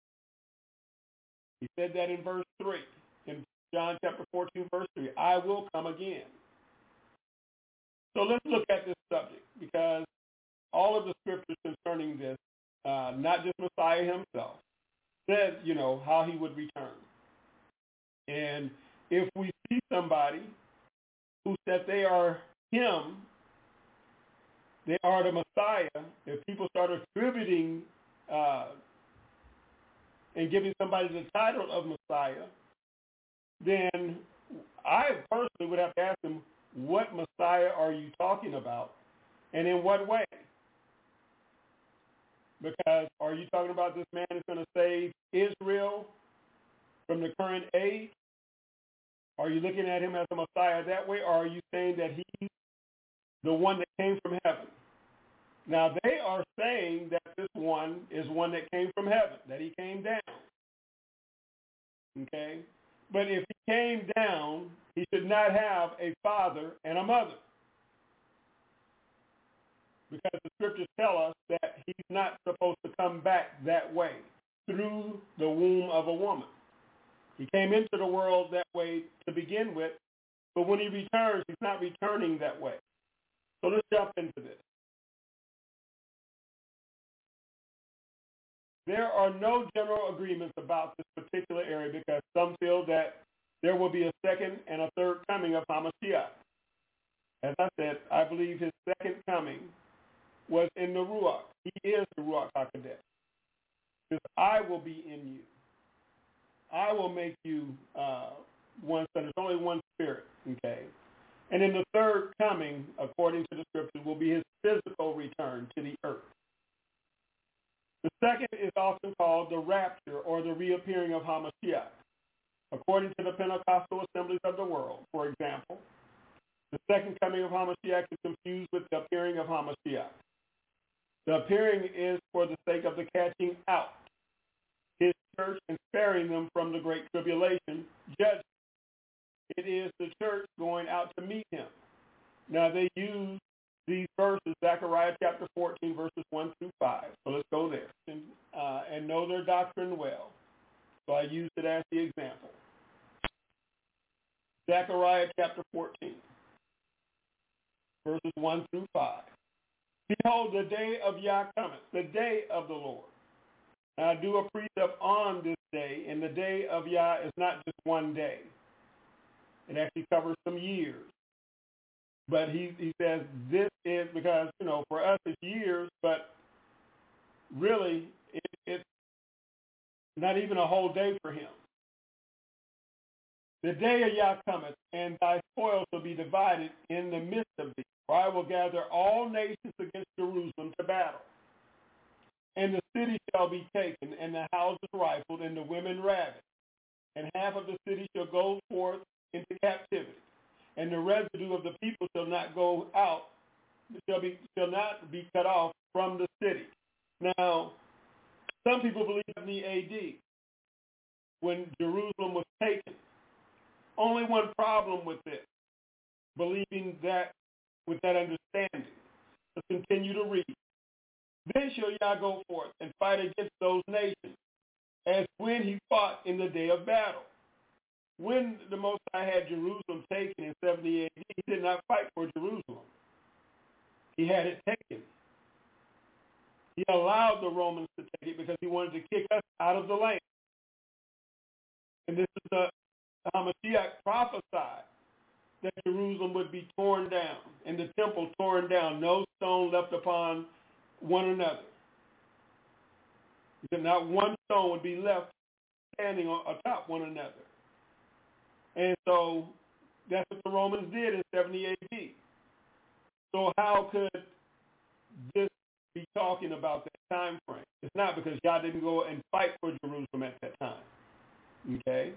He said that in verse 3, in John chapter 14, verse 3, I will come again. So let's look at this subject because all of the scriptures concerning this, not just Messiah himself, said, how he would return. And if we see somebody who said they are him, they are the Messiah, if people start attributing and giving somebody the title of Messiah, then I personally would have to ask them, what Messiah are you talking about and in what way? Because are you talking about this man is going to save Israel from the current age? Are you looking at him as a Messiah that way, or are you saying that he's the one that came from heaven? Now, they are saying that this one is one that came from heaven, that he came down. Okay? But if he came down, he should not have a father and a mother. Because the scriptures tell us that he's not supposed to come back that way, through the womb of a woman. He came into the world that way to begin with, but when he returns, he's not returning that way. So let's jump into this. there are no general agreements about this particular area because some feel that there will be a second and a third coming of Hamashiach. As I said, I believe his second coming was in the Ruach. He is the Ruach HaKodesh. Because I will be in you. I will make you one son. There's only one spirit, okay? And in the third coming, according to the scriptures, will be his physical return to the earth. The second is often called the rapture or the reappearing of Hamashiach. According to the Pentecostal assemblies of the world, for example, the second coming of Hamashiach is confused with the appearing of Hamashiach. The appearing is for the sake of the catching out his church and sparing them from the great tribulation judgment. It is the church going out to meet him. Now they use these verses, Zechariah chapter 14, verses 1 through 5. So let's go there and know their doctrine well. So I use it as the example. Zechariah chapter 14, verses 1 through 5. Behold, the day of Yah cometh, the day of the Lord. And I do a precept on this day, and the day of Yah is not just one day. It actually covers some years. But he says this is because, for us it's years, but really it's not even a whole day for him. The day of Yah cometh, and thy spoil shall be divided in the midst of thee. For I will gather all nations against Jerusalem to battle. And the city shall be taken, and the houses rifled, and the women ravaged. And half of the city shall go forth into captivity. And the residue of the people shall not go out, shall not be cut off from the city. Now, some people believe in the AD, when Jerusalem was taken. Only one problem with it, believing that with that understanding. Let's continue to read. Then shall Yah go forth and fight against those nations, as when he fought in the day of battle. When the Most High had Jerusalem taken in 70 AD, he did not fight for Jerusalem. He had it taken. He allowed the Romans to take it because he wanted to kick us out of the land. And this is the Hamashiach prophesied that Jerusalem would be torn down and the temple torn down, no stone left upon one another. He said not one stone would be left standing atop one another. And so that's what the Romans did in 70 AD. So how could this be talking about that time frame? It's not because Yah didn't go and fight for Jerusalem at that time. Okay?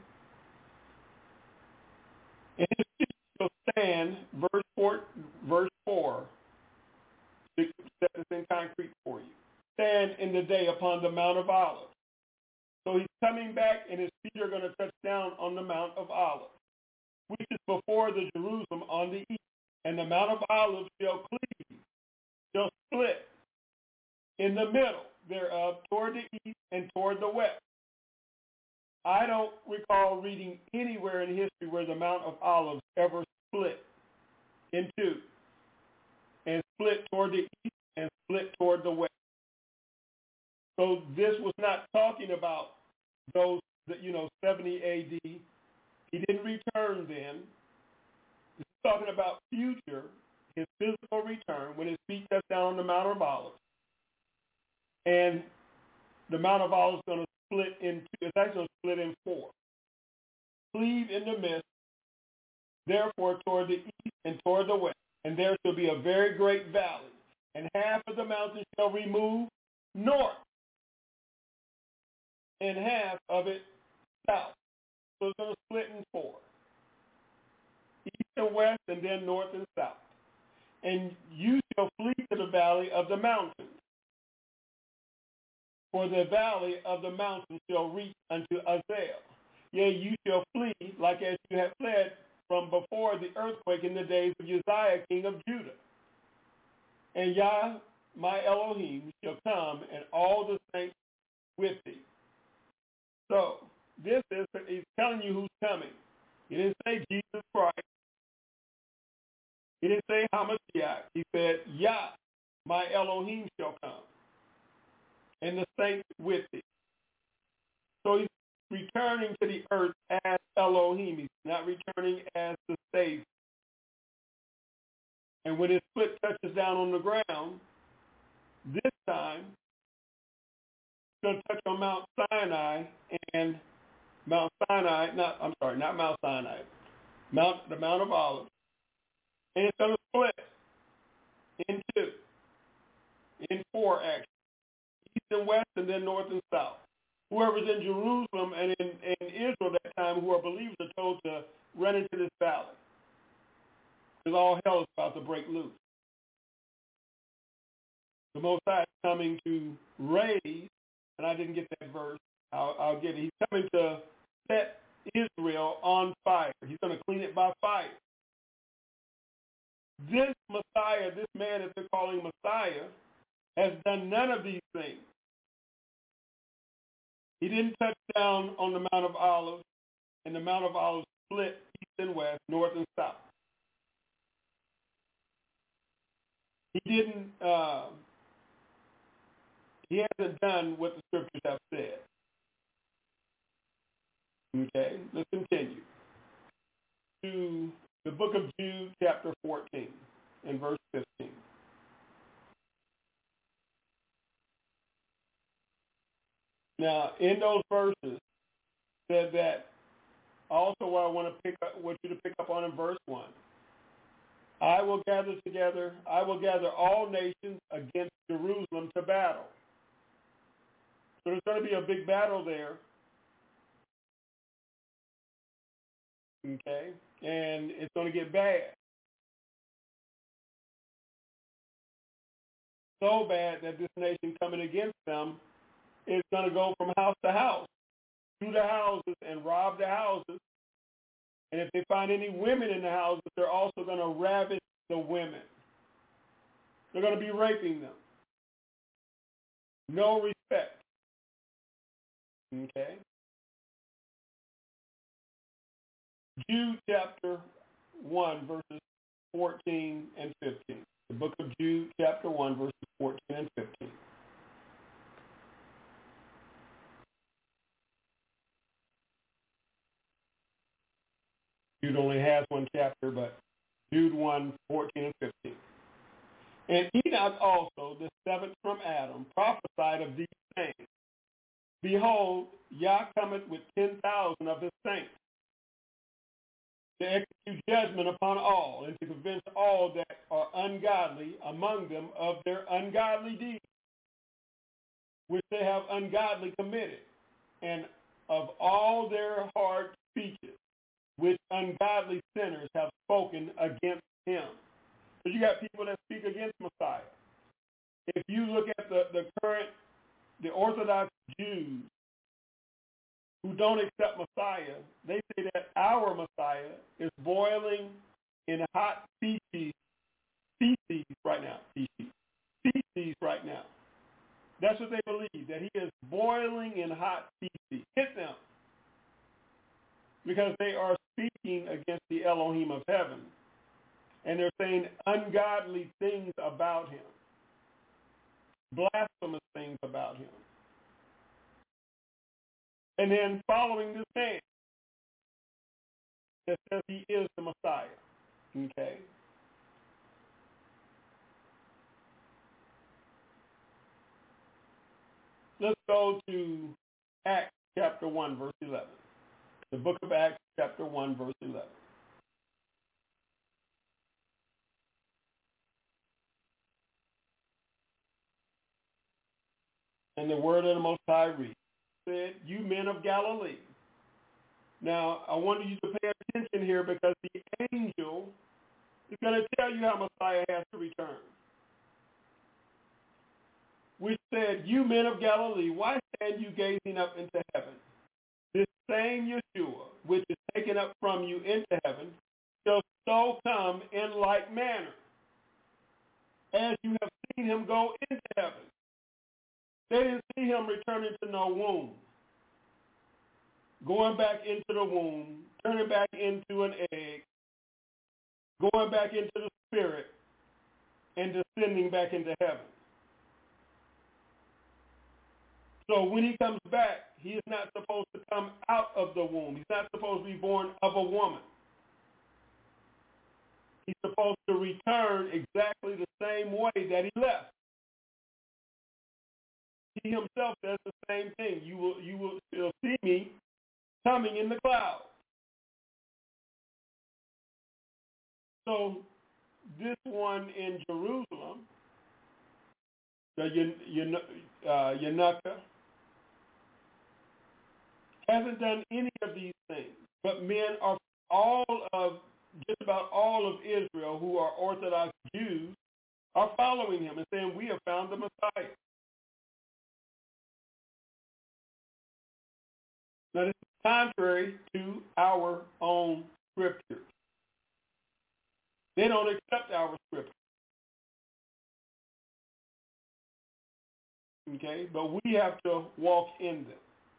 And his feet shall stand, verse 4, to set this in concrete for you. Stand in the day upon the Mount of Olives. So he's coming back and his feet are going to touch down on the Mount of Olives, which is before the Jerusalem on the east. And the Mount of Olives shall cleave, shall split in the middle thereof toward the east and toward the west. I don't recall reading anywhere in history where the Mount of Olives ever split in two and split toward the east and split toward the west. So this was not talking about those, 70 AD. He didn't return then. This is talking about future, his physical return, when his feet touch down on the Mount of Olives. And the Mount of Olives is going to split in two. It's actually going to split in four. Cleave in the midst, therefore toward the east and toward the west. And there shall be a very great valley. And half of the mountain shall remove north, and half of it south. So it's going to split in four. East and west, and then north and south. And you shall flee to the valley of the mountains. For the valley of the mountains shall reach unto Azel. Yea, you shall flee like as you have fled from before the earthquake in the days of Uzziah, king of Judah. And Yah, my Elohim, shall come, and all the saints with thee. So, he's telling you who's coming. He didn't say Jesus Christ. He didn't say Hamashiach. He said, Yah, my Elohim shall come. and the saints with thee. So he's returning to the earth as Elohim. He's not returning as the Savior. And when his foot touches down on the ground, this time, it's going to touch on Mount Sinai and the Mount of Olives. And it's going to split in four actually, east and west and then north and south. Whoever's in Jerusalem and in Israel at that time who are believers are told to run into this valley. Because all hell is about to break loose. The Most High is coming to raise, and I didn't get that verse. I'll get it. He's coming to set Israel on fire. He's going to clean it by fire. This Messiah, this man that they're calling Messiah, has done none of these things. He didn't touch down on the Mount of Olives, and the Mount of Olives split east and west, north and south. He hasn't done what the scriptures have said. Okay, let's continue to the book of Jude, chapter 14, and verse 15. Now, in those verses, said that also what I want you to pick up on in verse 1. I will gather all nations against Jerusalem to battle. So there's going to be a big battle there. Okay? And it's going to get bad. So bad that this nation coming against them is going to go from house to house, to the houses and rob the houses. And if they find any women in the houses, they're also going to ravage the women. They're going to be raping them. No respect. Okay? Jude chapter 1, verses 14 and 15. The book of Jude chapter 1, verses 14 and 15. Jude only has one chapter, but Jude 1, 14 and 15. And Enoch also, the seventh from Adam, prophesied of these things. Behold, Yah cometh with 10,000 of his saints, to execute judgment upon all, and to convince all that are ungodly among them of their ungodly deeds, which they have ungodly committed, and of all their hard speeches, which ungodly sinners have spoken against him. So you got people that speak against Messiah. If you look at the Orthodox Jews who don't accept Messiah, they say that our Messiah is boiling in hot feces right now. Feces right now. That's what they believe, that he is boiling in hot feces. Hit them. Because they are speaking against the Elohim of heaven. And they're saying ungodly things about him. Blasphemous things about him. And then following this man that says he is the Messiah. Okay? Let's go to Acts chapter 1, verse 11. The book of Acts chapter 1, verse 11. And the word of the Most High reads, said, you men of Galilee. Now, I want you to pay attention here because the angel is going to tell you how Messiah has to return. Which said, you men of Galilee, why stand you gazing up into heaven? This same Yeshua, which is taken up from you into heaven, shall so come in like manner, as you have seen him go into heaven. They didn't see him returning to no womb, going back into the womb, turning back into an egg, going back into the spirit, and descending back into heaven. So when he comes back, he is not supposed to come out of the womb. He's not supposed to be born of a woman. He's supposed to return exactly the same way that he left. He himself does the same thing. You will still see me coming in the clouds. So this one in Jerusalem, the Eunuchia, hasn't done any of these things. But men are just about all of Israel who are Orthodox Jews are following him and saying, we have found the Messiah. Now, this is contrary to our own scriptures. They don't accept our scriptures. Okay? But we have to walk in them.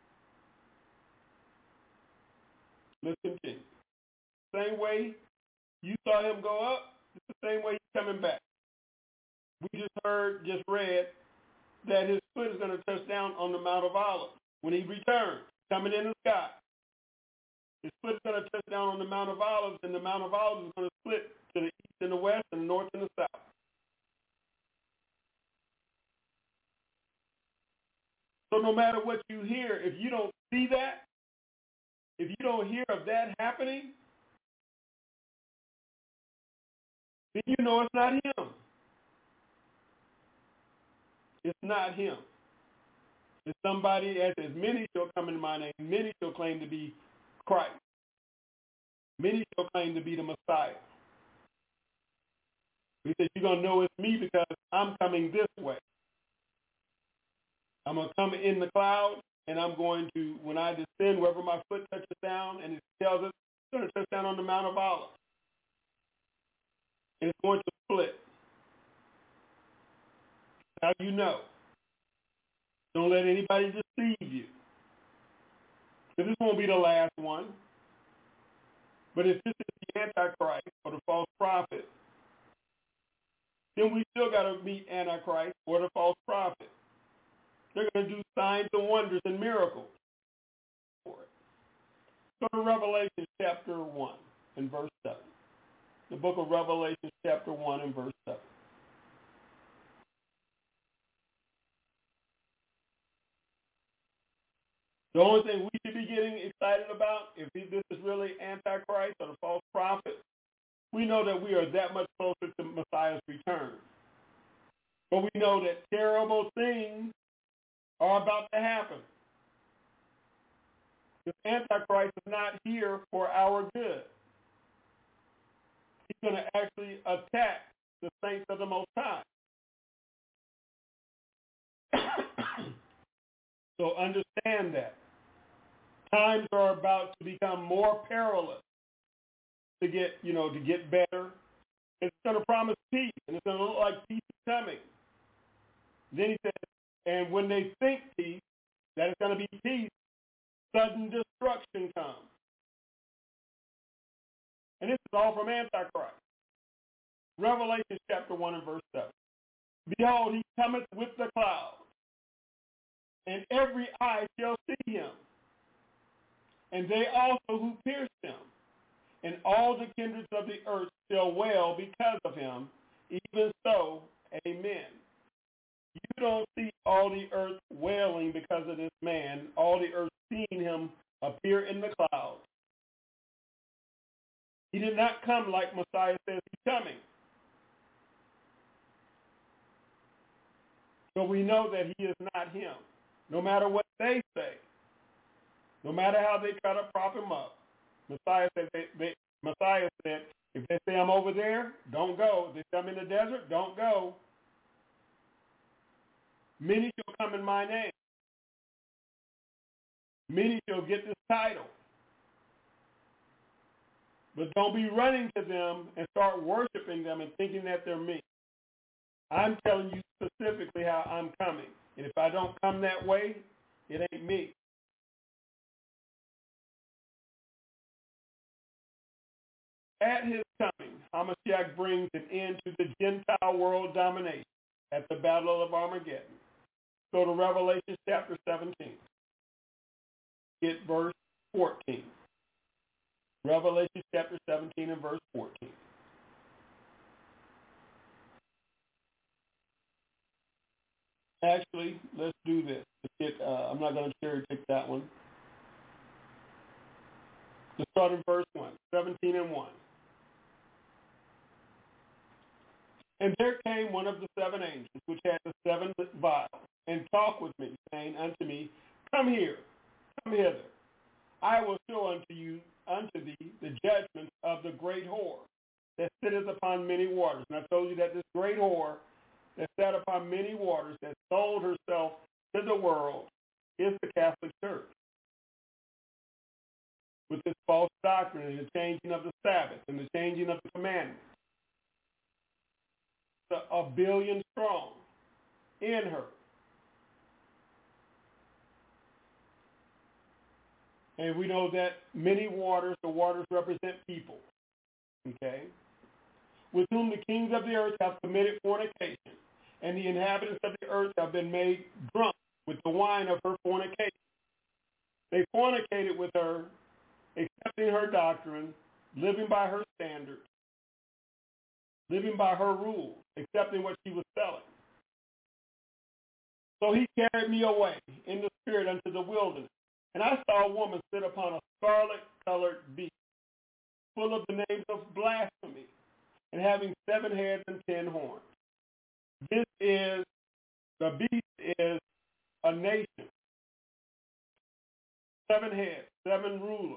Let's continue. Same way you saw him go up, it's the same way he's coming back. We just read that his foot is going to touch down on the Mount of Olives when he returns, coming in the sky. His foot is going to touch down on the Mount of Olives, and the Mount of Olives is going to split to the east and the west and the north and the south. So no matter what you hear, if you don't see that, if you don't hear of that happening, then you know it's not him. It's not him. It's somebody, as many shall come in my name, many shall claim to be Christ. Many shall claim to be the Messiah. He said, you're going to know it's me because I'm coming this way. I'm going to come in the cloud, and I'm going to, when I descend, wherever my foot touches down, and it tells us it's going to touch down on the Mount of Olives. And it's going to split. How do you know? Don't let anybody deceive you. So this won't be the last one. But if this is the Antichrist or the false prophet, then we still got to meet Antichrist or the false prophet. They're going to do signs and wonders and miracles for it. Go to Revelation chapter 1 and verse 7. The book of Revelation chapter 1 and verse 7. The only thing we should be getting excited about, if this is really Antichrist or the false prophet, we know that we are that much closer to Messiah's return. But we know that terrible things are about to happen. This Antichrist is not here for our good. He's going to actually attack the saints of the Most High. So understand that. Times are about to become more perilous to get better. It's going to promise peace, and it's going to look like peace is coming. Then he says, and when they think peace, that it's going to be peace, sudden destruction comes. And this is all from Antichrist. Revelation chapter 1 and verse 7. Behold, he cometh with the clouds, and every eye shall see him, and they also who pierced him, and all the kindreds of the earth shall wail because of him. Even so, amen. You don't see all the earth wailing because of this man, all the earth seeing him appear in the clouds. He did not come like Messiah says he's coming. So we know that he is not him, no matter what they say, no matter how they try to prop him up. Messiah said, if they say I'm over there, don't go. If they say I'm in the desert, don't go. Many shall come in my name. Many shall get this title. But don't be running to them and start worshiping them and thinking that they're me. I'm telling you specifically how I'm coming. And if I don't come that way, it ain't me. At his coming, HaMashiach brings an end to the Gentile world domination at the Battle of Armageddon. Go to Revelation chapter 17. Get verse 14. Revelation chapter 17 and verse 14. Actually, let's do this. I'm not going to cherry pick that one. Let's start in verse 1, 17 and 1. And there came one of the seven angels, which had the seven vials, and talked with me, saying unto me, Come here, come hither. I will show unto thee the judgments of the great whore that sitteth upon many waters. And I told you that this great whore that sat upon many waters, that sold herself to the world, is the Catholic Church. With this false doctrine and the changing of the Sabbath and the changing of the commandments. A billion strong in her. And we know that many waters, the waters represent people. Okay? With whom the kings of the earth have committed fornication, and the inhabitants of the earth have been made drunk with the wine of her fornication. They fornicated with her, accepting her doctrine, living by her standards, living by her rules, accepting what she was selling. So he carried me away in the spirit unto the wilderness. And I saw a woman sit upon a scarlet-colored beast, full of the names of blasphemy, and having 7 heads and 10 horns. The beast is a nation. 7 heads, 7 rulers.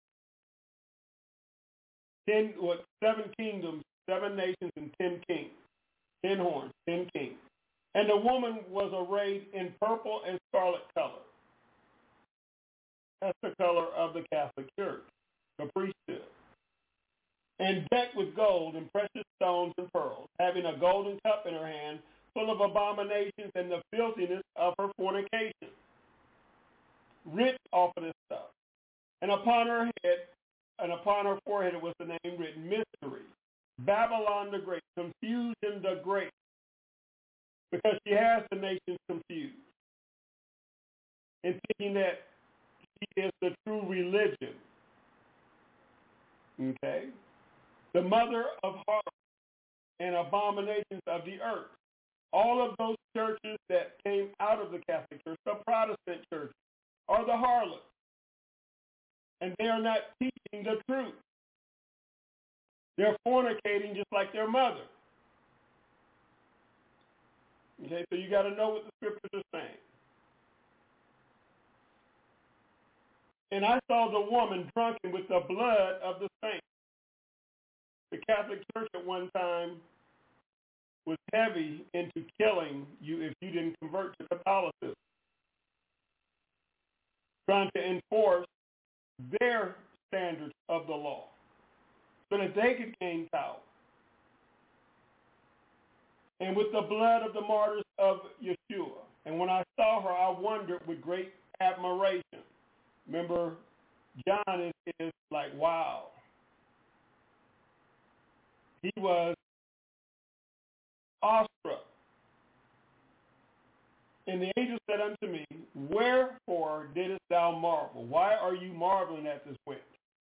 7 kingdoms, 7 nations, and 10 kings. 10 horns, 10 kings. And the woman was arrayed in purple and scarlet color. That's the color of the Catholic Church, the priesthood. And decked with gold and precious stones and pearls, having a golden cup in her hand, full of abominations and the filthiness of her fornication. Rich off of this stuff. And upon her head and upon her forehead was the name written, Mystery, Babylon the Great, Confusion the Great, because she has the nations confused, and thinking that she is the true religion. Okay? The mother of harlots and abominations of the earth. All of those churches that came out of the Catholic Church, the Protestant churches, are the harlots. And they are not teaching the truth. They're fornicating just like their mother. Okay, so you got to know what the scriptures are saying. And I saw the woman drunken with the blood of the saints. The Catholic Church at one time was heavy into killing you if you didn't convert to Catholicism, trying to enforce their standards of the law so that they could gain power. And with the blood of the martyrs of Yeshua. And when I saw her, I wondered with great admiration. Remember, John is like, wow. He was awestruck. And the angel said unto me, Wherefore didst thou marvel? Why are you marveling at this witch?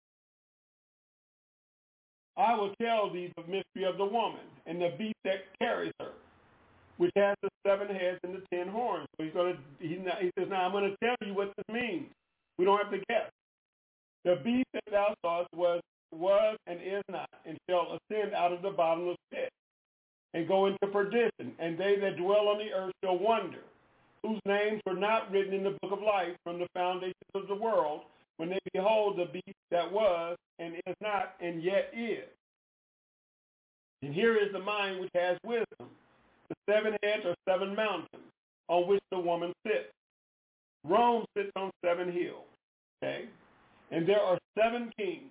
I will tell thee the mystery of the woman and the beast that carries her, which has the 7 heads and the 10 horns. So he says, now I'm going to tell you what this means. We don't have to guess. The beast that thou sawest was and is not, and shall ascend out of the bottomless pit, and go into perdition. And they that dwell on the earth shall wonder, whose names were not written in the book of life from the foundations of the world, when they behold the beast that was and is not and yet is. And here is the mind which has wisdom. The 7 heads are 7 mountains on which the woman sits. Rome sits on 7 hills. Okay? And there are 7 kings.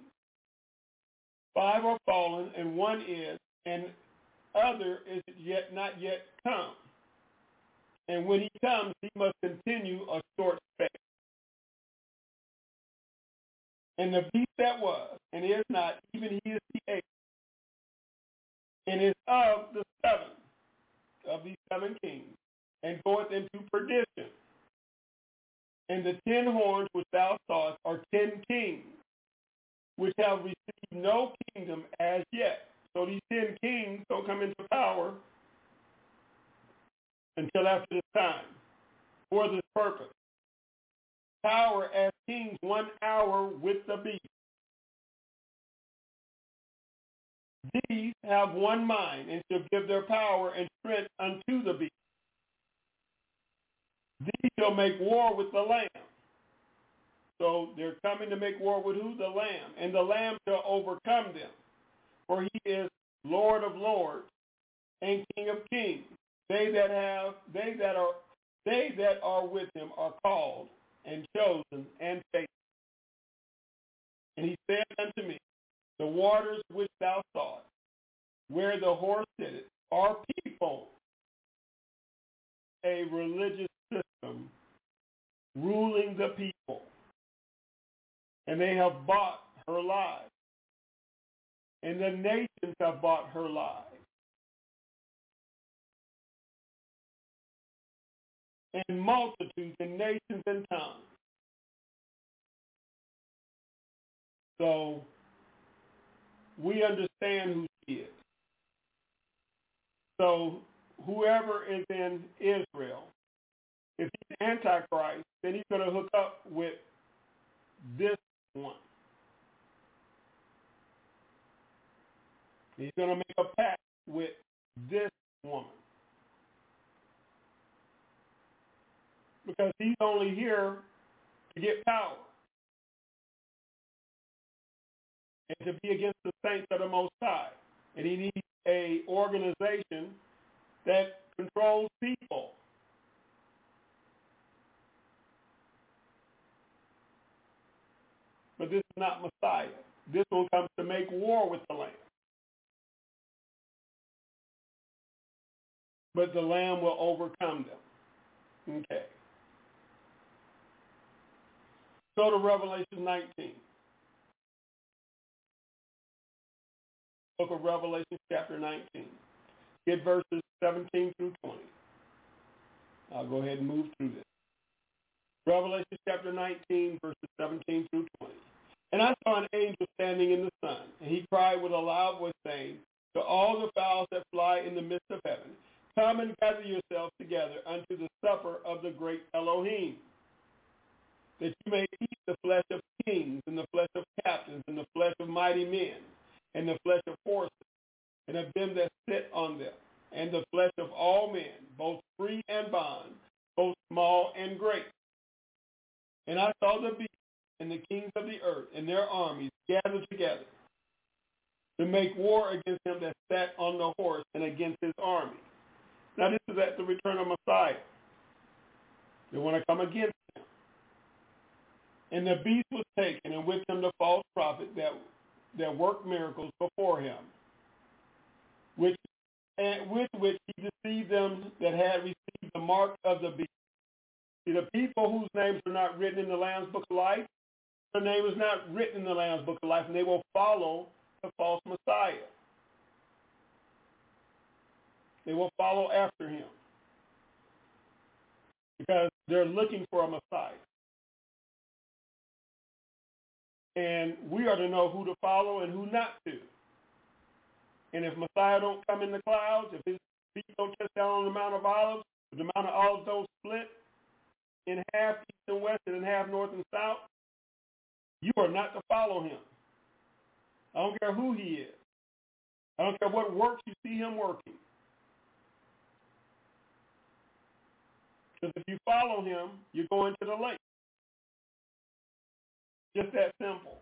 5 are fallen, and 1 is, and other is not yet come. And when he comes, he must continue a short space. And the beast that was, and is not, even he is the 8th, and is of the 7 of these 7 kings, and goeth into perdition. And the 10 horns which thou sawest are 10 kings, which have received no kingdom as yet. So these 10 kings don't come into power until after this time, for this purpose. Power as kings 1 hour with the beast. These have one mind, and shall give their power and strength unto the beast. These shall make war with the Lamb. So they're coming to make war with who? The Lamb. And the Lamb shall overcome them. For he is Lord of lords and King of kings. They that are with him are called and chosen and faithful. And he said unto me, the waters which thou sawest, where the horse sitteth, are people, a religious system ruling the people. And they have bought her life. And the nations have bought her life. And multitudes and nations and tongues. So we understand who she is. So whoever is in Israel, if he's Antichrist, then he's going to hook up with this one. He's going to make a pact with this woman. Because he's only here to get power. And to be against the saints of the Most High. And he needs a organization that controls people. But this is not Messiah. This one comes to make war with the Lamb. But the Lamb will overcome them. Okay. Go to Revelation 19. Book of Revelation chapter 19. Get verses 17 through 20. I'll go ahead and move through this. Revelation chapter 19, verses 17 through 20. And I saw an angel standing in the sun, and he cried with a loud voice, saying, to all the fowls that fly in the midst of heaven, come and gather yourselves together unto the supper of the great Elohim, that you may eat the flesh of kings, and the flesh of captains, and the flesh of mighty men, and the flesh of horses, and of them that sit on them, and the flesh of all men, both free and bond, both small and great. And I saw the beast and the kings of the earth and their armies gathered together to make war against him that sat on the horse and against his army. Now this is at the return of Messiah. They want to come against him. And the beast was taken, and with him the false prophet that worked miracles before him, with which he deceived them that had received the mark of the beast. See, the people whose names are not written in the Lamb's Book of Life, their name is not written in the Lamb's Book of Life, and they will follow the false Messiah. They will follow after him because they're looking for a Messiah. And we are to know who to follow and who not to. And if Messiah don't come in the clouds, if his feet don't touch down on the Mount of Olives, if the Mount of Olives don't split in half east and west and in half north and south, you are not to follow him. I don't care who he is. I don't care what works you see him working. Because if you follow him, you're going to the lake. Just that simple.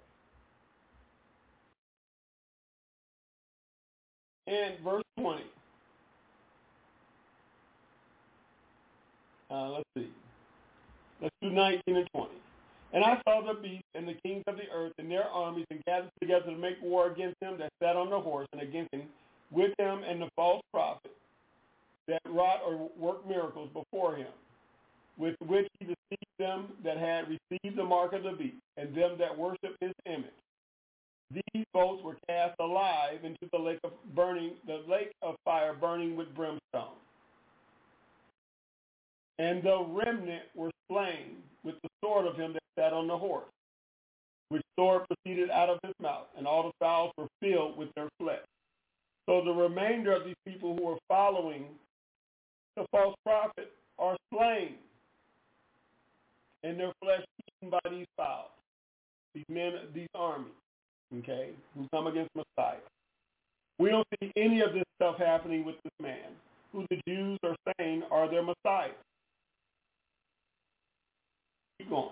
And verse 20. Let's see. Let's do 19 and 20. And I saw the beast and the kings of the earth and their armies and gathered together to make war against him that sat on the horse and against him, with him and the false prophet that wrought or worked miracles before him, with which he deceived them that had received the mark of the beast and them that worship his image. These both were cast alive into the lake of fire burning with brimstone. And the remnant were slain with the sword of him that sat on the horse, which sword proceeded out of his mouth, and all the fowls were filled with their flesh. So the remainder of these people who are following the false prophet are slain, and their flesh eaten by these fowls, these men, these armies, okay, who come against Messiah. We don't see any of this stuff happening with this man, who the Jews are saying are their Messiah. Keep going.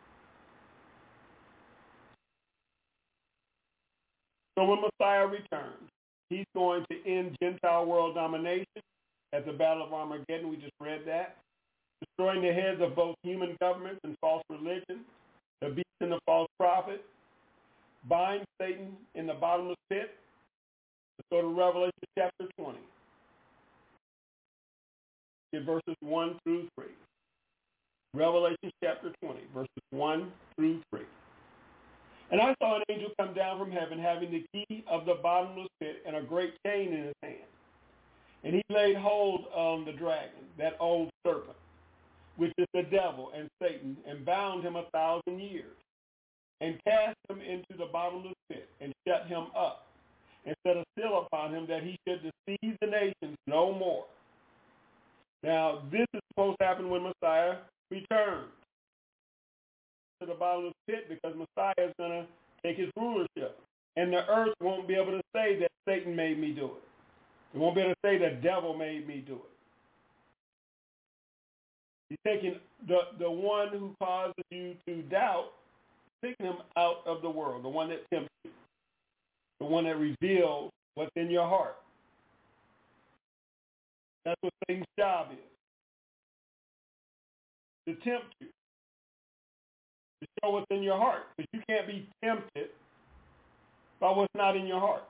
So when Messiah returns, he's going to end Gentile world domination at the Battle of Armageddon. We just read that. Destroying the heads of both human governments and false religion, the beast and the false prophet, bind Satan in the bottomless pit. Let's go to Revelation chapter 20. In verses 1 through 3. Revelation chapter 20, verses 1 through 3. And I saw an angel come down from heaven, having the key of the bottomless pit and a great chain in his hand. And he laid hold on the dragon, that old serpent, which is the devil and Satan, and bound him 1,000 years, and cast him into the bottomless pit, and shut him up, and set a seal upon him, that he should deceive the nations no more. Now, this is supposed to happen when Messiah returns to the bottomless pit, because Messiah is going to take his rulership. And the earth won't be able to say that Satan made me do it. It won't be able to say the devil made me do it. He's taking the one who causes you to doubt, taking him out of the world, the one that tempts you, the one that reveals what's in your heart. That's what Satan's job is, to tempt you, to show what's in your heart. Because you can't be tempted by what's not in your heart.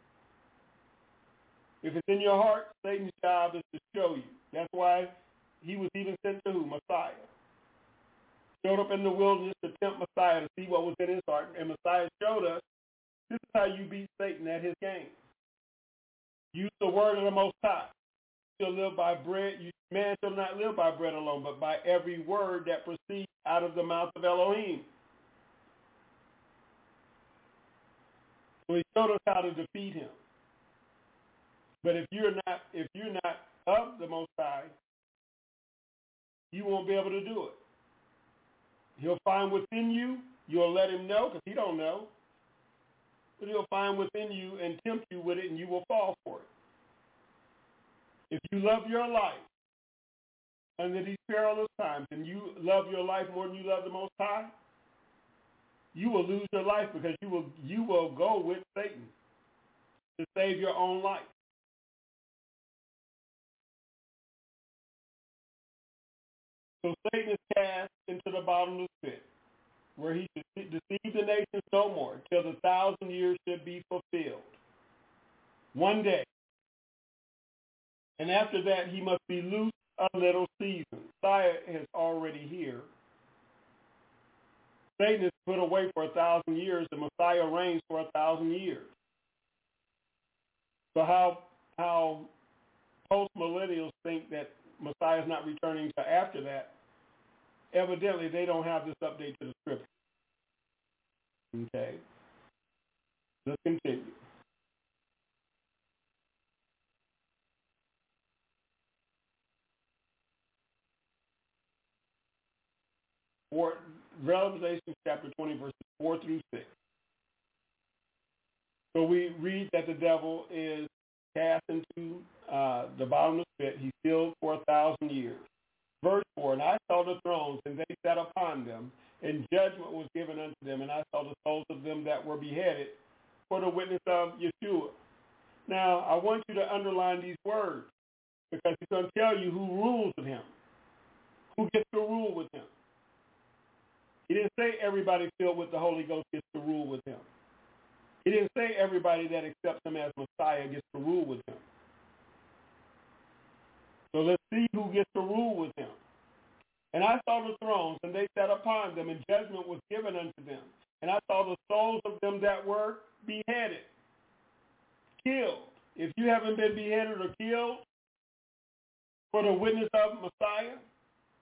If it's in your heart, Satan's job is to show you. That's why he was even sent to who? Messiah. Showed up in the wilderness to tempt Messiah to see what was in his heart. And Messiah showed us, this is how you beat Satan at his game. Use the word of the Most High. You shall live by bread. Man shall not live by bread alone, but by every word that proceeds out of the mouth of Elohim. So he showed us how to defeat him. But if you're not of the Most High, you won't be able to do it. He'll find within you. You'll let him know, because he don't know. But he'll find within you and tempt you with it, and you will fall for it. If you love your life under these perilous times, and you love your life more than you love the Most High, you will lose your life, because you will go with Satan to save your own life. So Satan is cast into the bottomless pit, where he should deceive the nations no more, till the 1,000 years should be fulfilled. One day. And after that, he must be loosed a little season. Messiah is already here. Satan is put away for 1,000 years. The Messiah reigns for 1,000 years. So how post-millennials think that Messiah is not returning to after that, evidently they don't have this update to the scripture. Okay. Let's continue. Revelation chapter 20, verses 4 through 6. So we read that the devil is cast into the bottomless pit. He's sealed for 1,000 years. Verse 4, and I saw the thrones, and they sat upon them, and judgment was given unto them, and I saw the souls of them that were beheaded for the witness of Yeshua. Now, I want you to underline these words, because he's going to tell you who rules with him, who gets to rule with him. He didn't say everybody filled with the Holy Ghost gets to rule with him. He didn't say everybody that accepts him as Messiah gets to rule with him. So let's see who gets to rule with him. And I saw the thrones, and they sat upon them, and judgment was given unto them. And I saw the souls of them that were beheaded, killed. If you haven't been beheaded or killed for the witness of Messiah,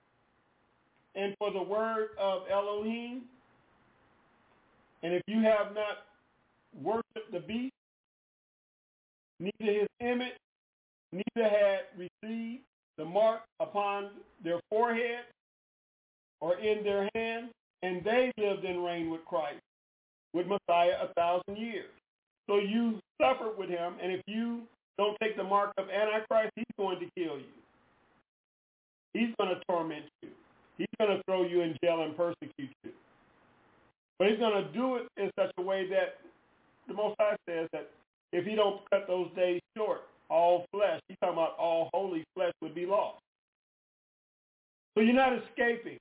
and for the word of Elohim, and if you have not worshipped the beast, neither his image, neither had received the mark upon their forehead or in their hand, and they lived and reigned with Christ, with Messiah 1,000 years. So you suffered with him, and if you don't take the mark of Antichrist, he's going to kill you. He's going to torment you. He's going to throw you in jail and persecute you. But he's going to do it in such a way that the Most High says that if he don't cut those days short, all flesh, he's talking about all holy flesh, would be lost. So you're not escaping.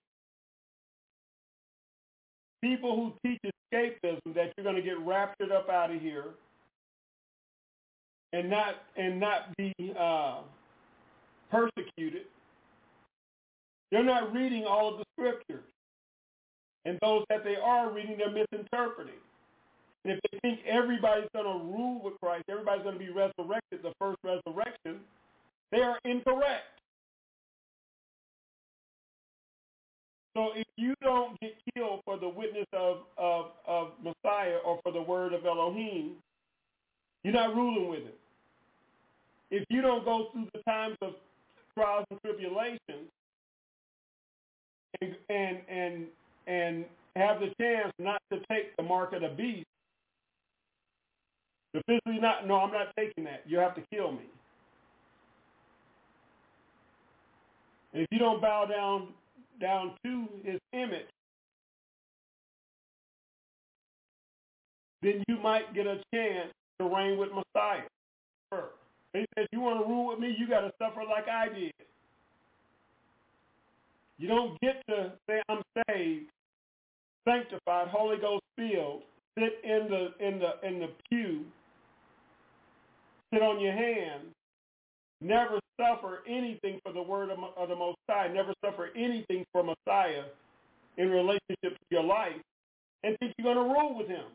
People who teach escapism, that you're going to get raptured up out of here and not be persecuted, they're not reading all of the scriptures. And those that they are reading, they're misinterpreting. And if they think everybody's going to rule with Christ, everybody's going to be resurrected, the first resurrection, they are incorrect. So if you don't get killed for the witness of Messiah or for the word of Elohim, you're not ruling with it. If you don't go through the times of trials and tribulations and have the chance not to take the mark of the beast, officially not, no, I'm not taking that. You have to kill me. And if you don't bow down to his image, then you might get a chance to reign with Messiah. He says, you want to rule with me, you got to suffer like I did. You don't get to say, I'm saved, sanctified, Holy Ghost filled, sit in the pew, sit on your hand, never suffer anything for the word of the Most High, never suffer anything for Messiah in relationship to your life, and think you're going to rule with him.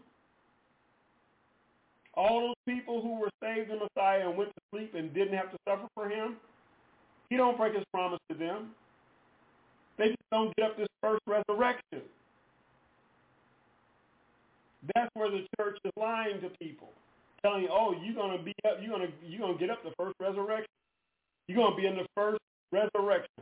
All those people who were saved in Messiah and went to sleep and didn't have to suffer for him, he don't break his promise to them. They just don't get up this first resurrection. That's where the church is lying to people, telling you, oh, you're going to be up, you're going to get up the first resurrection. You're going to be in the first resurrection.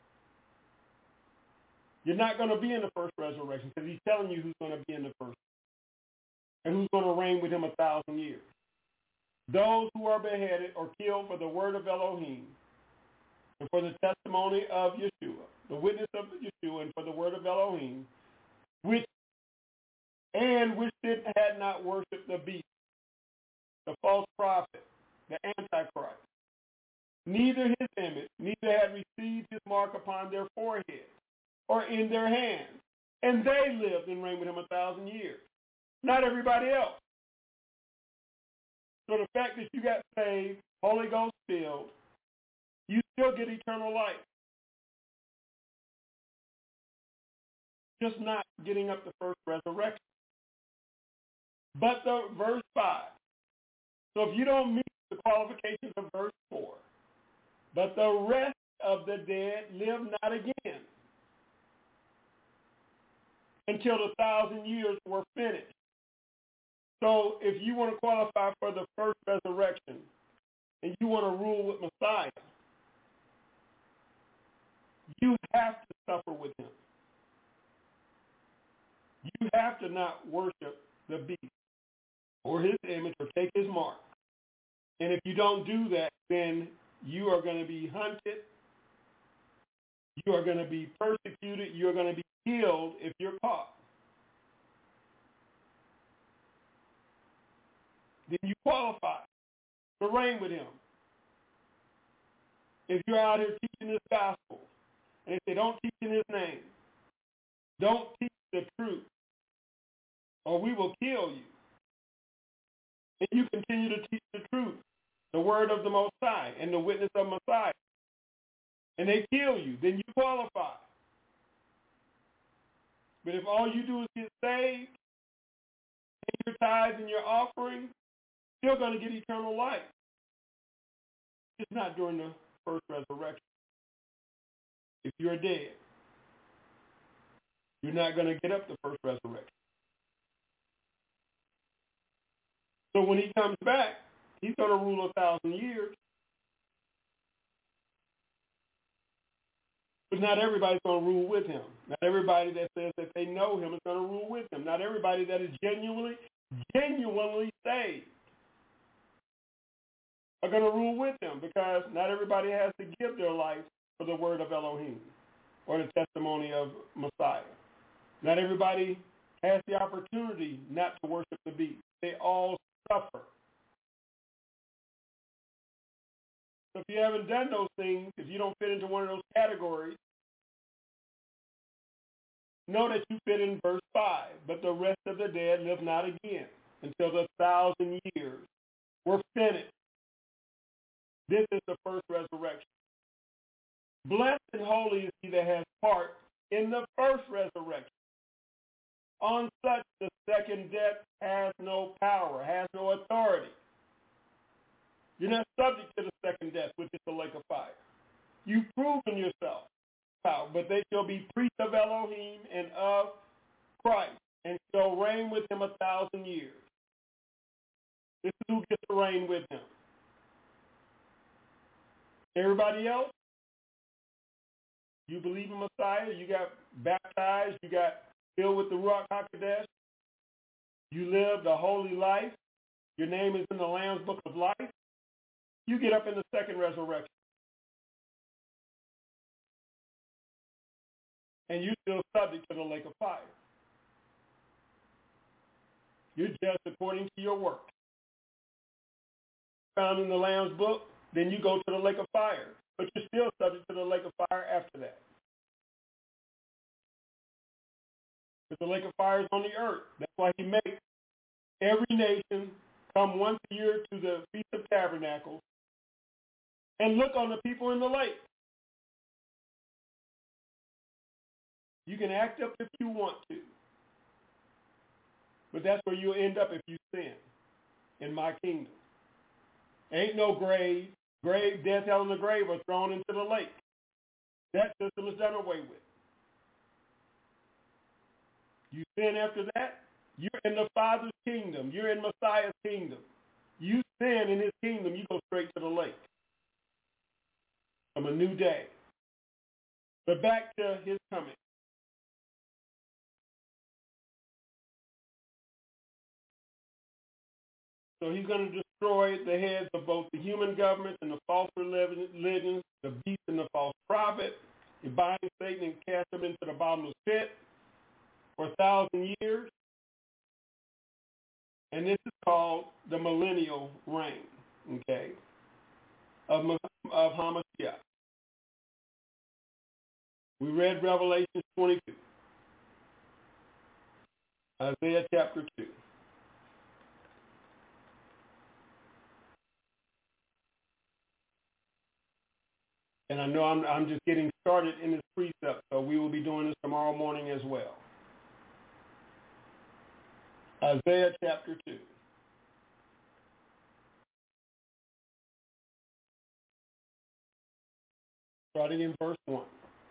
You're not going to be in the first resurrection because he's telling you who's going to be in the first and who's going to reign with him 1,000 years. Those who are beheaded or killed for the word of Elohim and for the testimony of Yeshua, the witness of Yeshua, and for the word of Elohim, which had not worshipped the beast, the false prophet, the Antichrist, neither his image, neither had received his mark upon their forehead or in their hands, and they lived and reigned with him 1,000 years. Not everybody else. So the fact that you got saved, Holy Ghost filled, you still get eternal life. Just not getting up the first resurrection. But the verse 5. So if you don't meet the qualifications of verse 4, but the rest of the dead live not again until the 1,000 years were finished. So if you want to qualify for the first resurrection and you want to rule with Messiah, you have to suffer with him. You have to not worship the beast or his image or take his mark. And if you don't do that, then you are going to be hunted. You are going to be persecuted. You are going to be killed if you're caught. Then you qualify to reign with him. If you're out here teaching this gospel, and if they don't teach in his name, don't teach the truth, or we will kill you. And you continue to teach the truth, the word of the Most High, and the witness of Messiah, and they kill you, then you qualify. But if all you do is get saved, pay your tithes and your offering, you're going to get eternal life. It's not during the first resurrection. If you're dead. You're not going to get up the first resurrection. So when he comes back, he's going to rule 1,000 years. But not everybody's going to rule with him. Not everybody that says that they know him is going to rule with him. Not everybody that is genuinely saved are going to rule with him, because not everybody has to give their life for the word of Elohim or the testimony of Messiah. Not everybody has the opportunity not to worship the beast. They all suffer. So if you haven't done those things, if you don't fit into one of those categories, know that you fit in verse 5. But the rest of the dead live not again until the 1,000 years were finished. This is the first resurrection. Blessed and holy is he that has part in the first resurrection. On such the second death has no power, has no authority. You're not subject to the second death, which is the lake of fire. You've proven yourself, but they shall be priests of Elohim and of Christ, and shall reign with him 1,000 years. This is who gets to reign with him. Everybody else, you believe in Messiah, you got baptized, you got filled with the Ruach HaKodesh, you live the holy life, your name is in the Lamb's Book of Life, you get up in the second resurrection. And you're still subject to the lake of fire. You're judged according to your work. Found in the Lamb's Book, then you go to the lake of fire. But you're still subject to the lake of fire after that. Because the lake of fire is on the earth. That's why he makes every nation come once a year to the Feast of Tabernacles and look on the people in the lake. You can act up if you want to. But that's where you'll end up if you sin in my kingdom. Ain't no grave. Grave, death, hell, and the grave are thrown into the lake. That system is done away with. You sin after that, you're in the Father's kingdom. You're in Messiah's kingdom. You sin in his kingdom, you go straight to the lake. From a new day. But back to his coming. So he's going to destroy the heads of both the human governments and the false religions, the beast and the false prophet. He binds Satan and casts him into the bottomless pit for 1,000 years. And this is called the millennial reign, okay, of Hamashiach. We read Revelation 22, Isaiah chapter 2. And I know I'm just getting started in this precept, so we will be doing this tomorrow morning as well. Isaiah chapter 2. Starting in verse 1.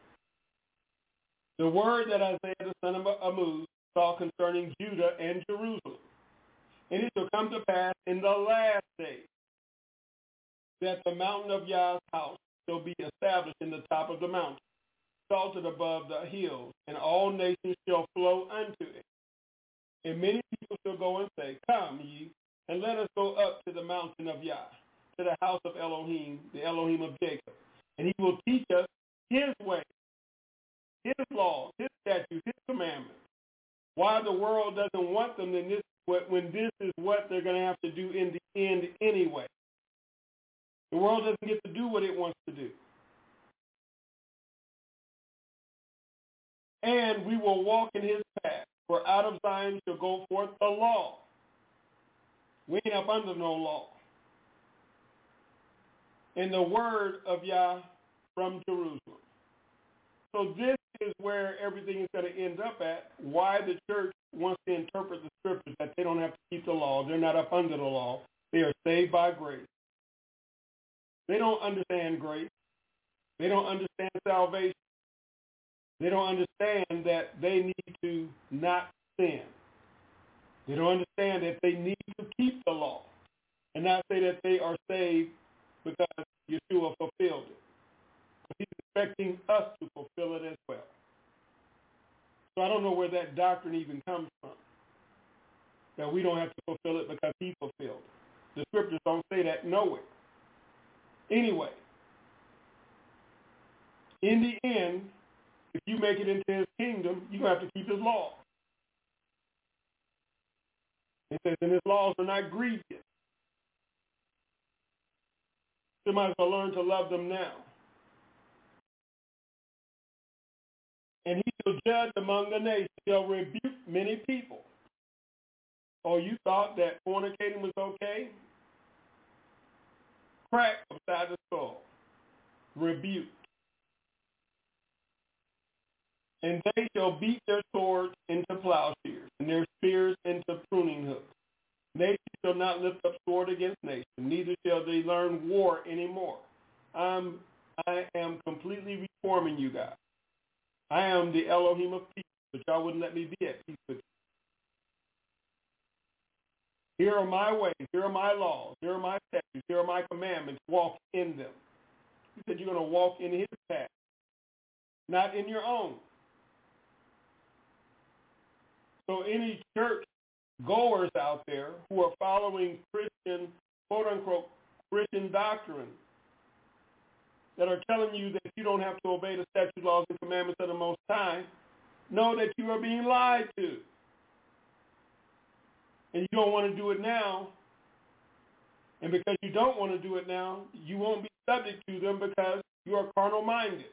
The word that Isaiah the son of Amoz saw concerning Judah and Jerusalem. And it shall come to pass in the last days that the mountain of Yah's house shall be established in the top of the mountain, exalted above the hills, and all nations shall flow unto it. And many people shall go and say, Come ye, and let us go up to the mountain of Yah, to the house of Elohim, the Elohim of Jacob. And he will teach us his way, his laws, his statutes, his commandments. Why the world doesn't want them, then when this is what they're going to have to do in the end anyway. The world doesn't get to do what it wants to do. And we will walk in his path, for out of Zion shall go forth the law. We ain't up under no law. And the word of Yah from Jerusalem. So this is where everything is going to end up at. Why the church wants to interpret the scriptures that they don't have to keep the law. They're not up under the law. They are saved by grace. They don't understand grace. They don't understand salvation. They don't understand that they need to not sin. They don't understand that they need to keep the law and not say that they are saved because Yeshua fulfilled it. But he's expecting us to fulfill it as well. So I don't know where that doctrine even comes from, that we don't have to fulfill it because he fulfilled it. The scriptures don't say that nowhere. Anyway, in the end, if you make it into his kingdom, you're going to have to keep his laws. It says, and his laws are not grievous. You might as well learn to love them now. And he shall judge among the nations, shall rebuke many people. Oh, you thought that fornicating was okay? Crack upside the skull. Rebuke. And they shall beat their swords into plowshares, and their spears into pruning hooks. Nation shall not lift up sword against nation, neither shall they learn war anymore. I am completely reforming you guys. I am the Elohim of peace, but y'all wouldn't let me be at peace with you. Here are my ways, here are my laws, here are my statutes, here are my commandments. Walk in them. He said you're going to walk in his path, not in your own. So any church goers out there who are following Christian, quote-unquote, Christian doctrine that are telling you that you don't have to obey the statute, laws, and commandments of the Most High, know that you are being lied to. And you don't want to do it now. And because you don't want to do it now, you won't be subject to them because you are carnal-minded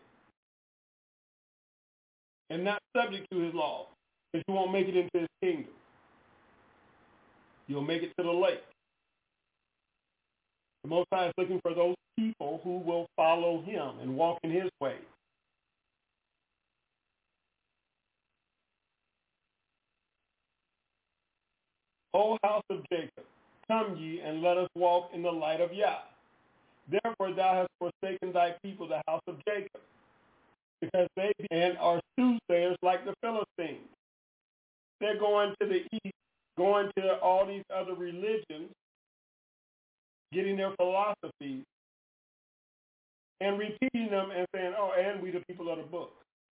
and not subject to his laws, because you won't make it into his kingdom. You'll make it to the lake. The Most High is looking for those people who will follow him and walk in his ways. O house of Jacob, come ye and let us walk in the light of Yah. Therefore thou hast forsaken thy people, the house of Jacob, because they and are soothsayers like the Philistines. They're going to the east, going to all these other religions, getting their philosophies, and repeating them and saying, oh, and we the people of the book.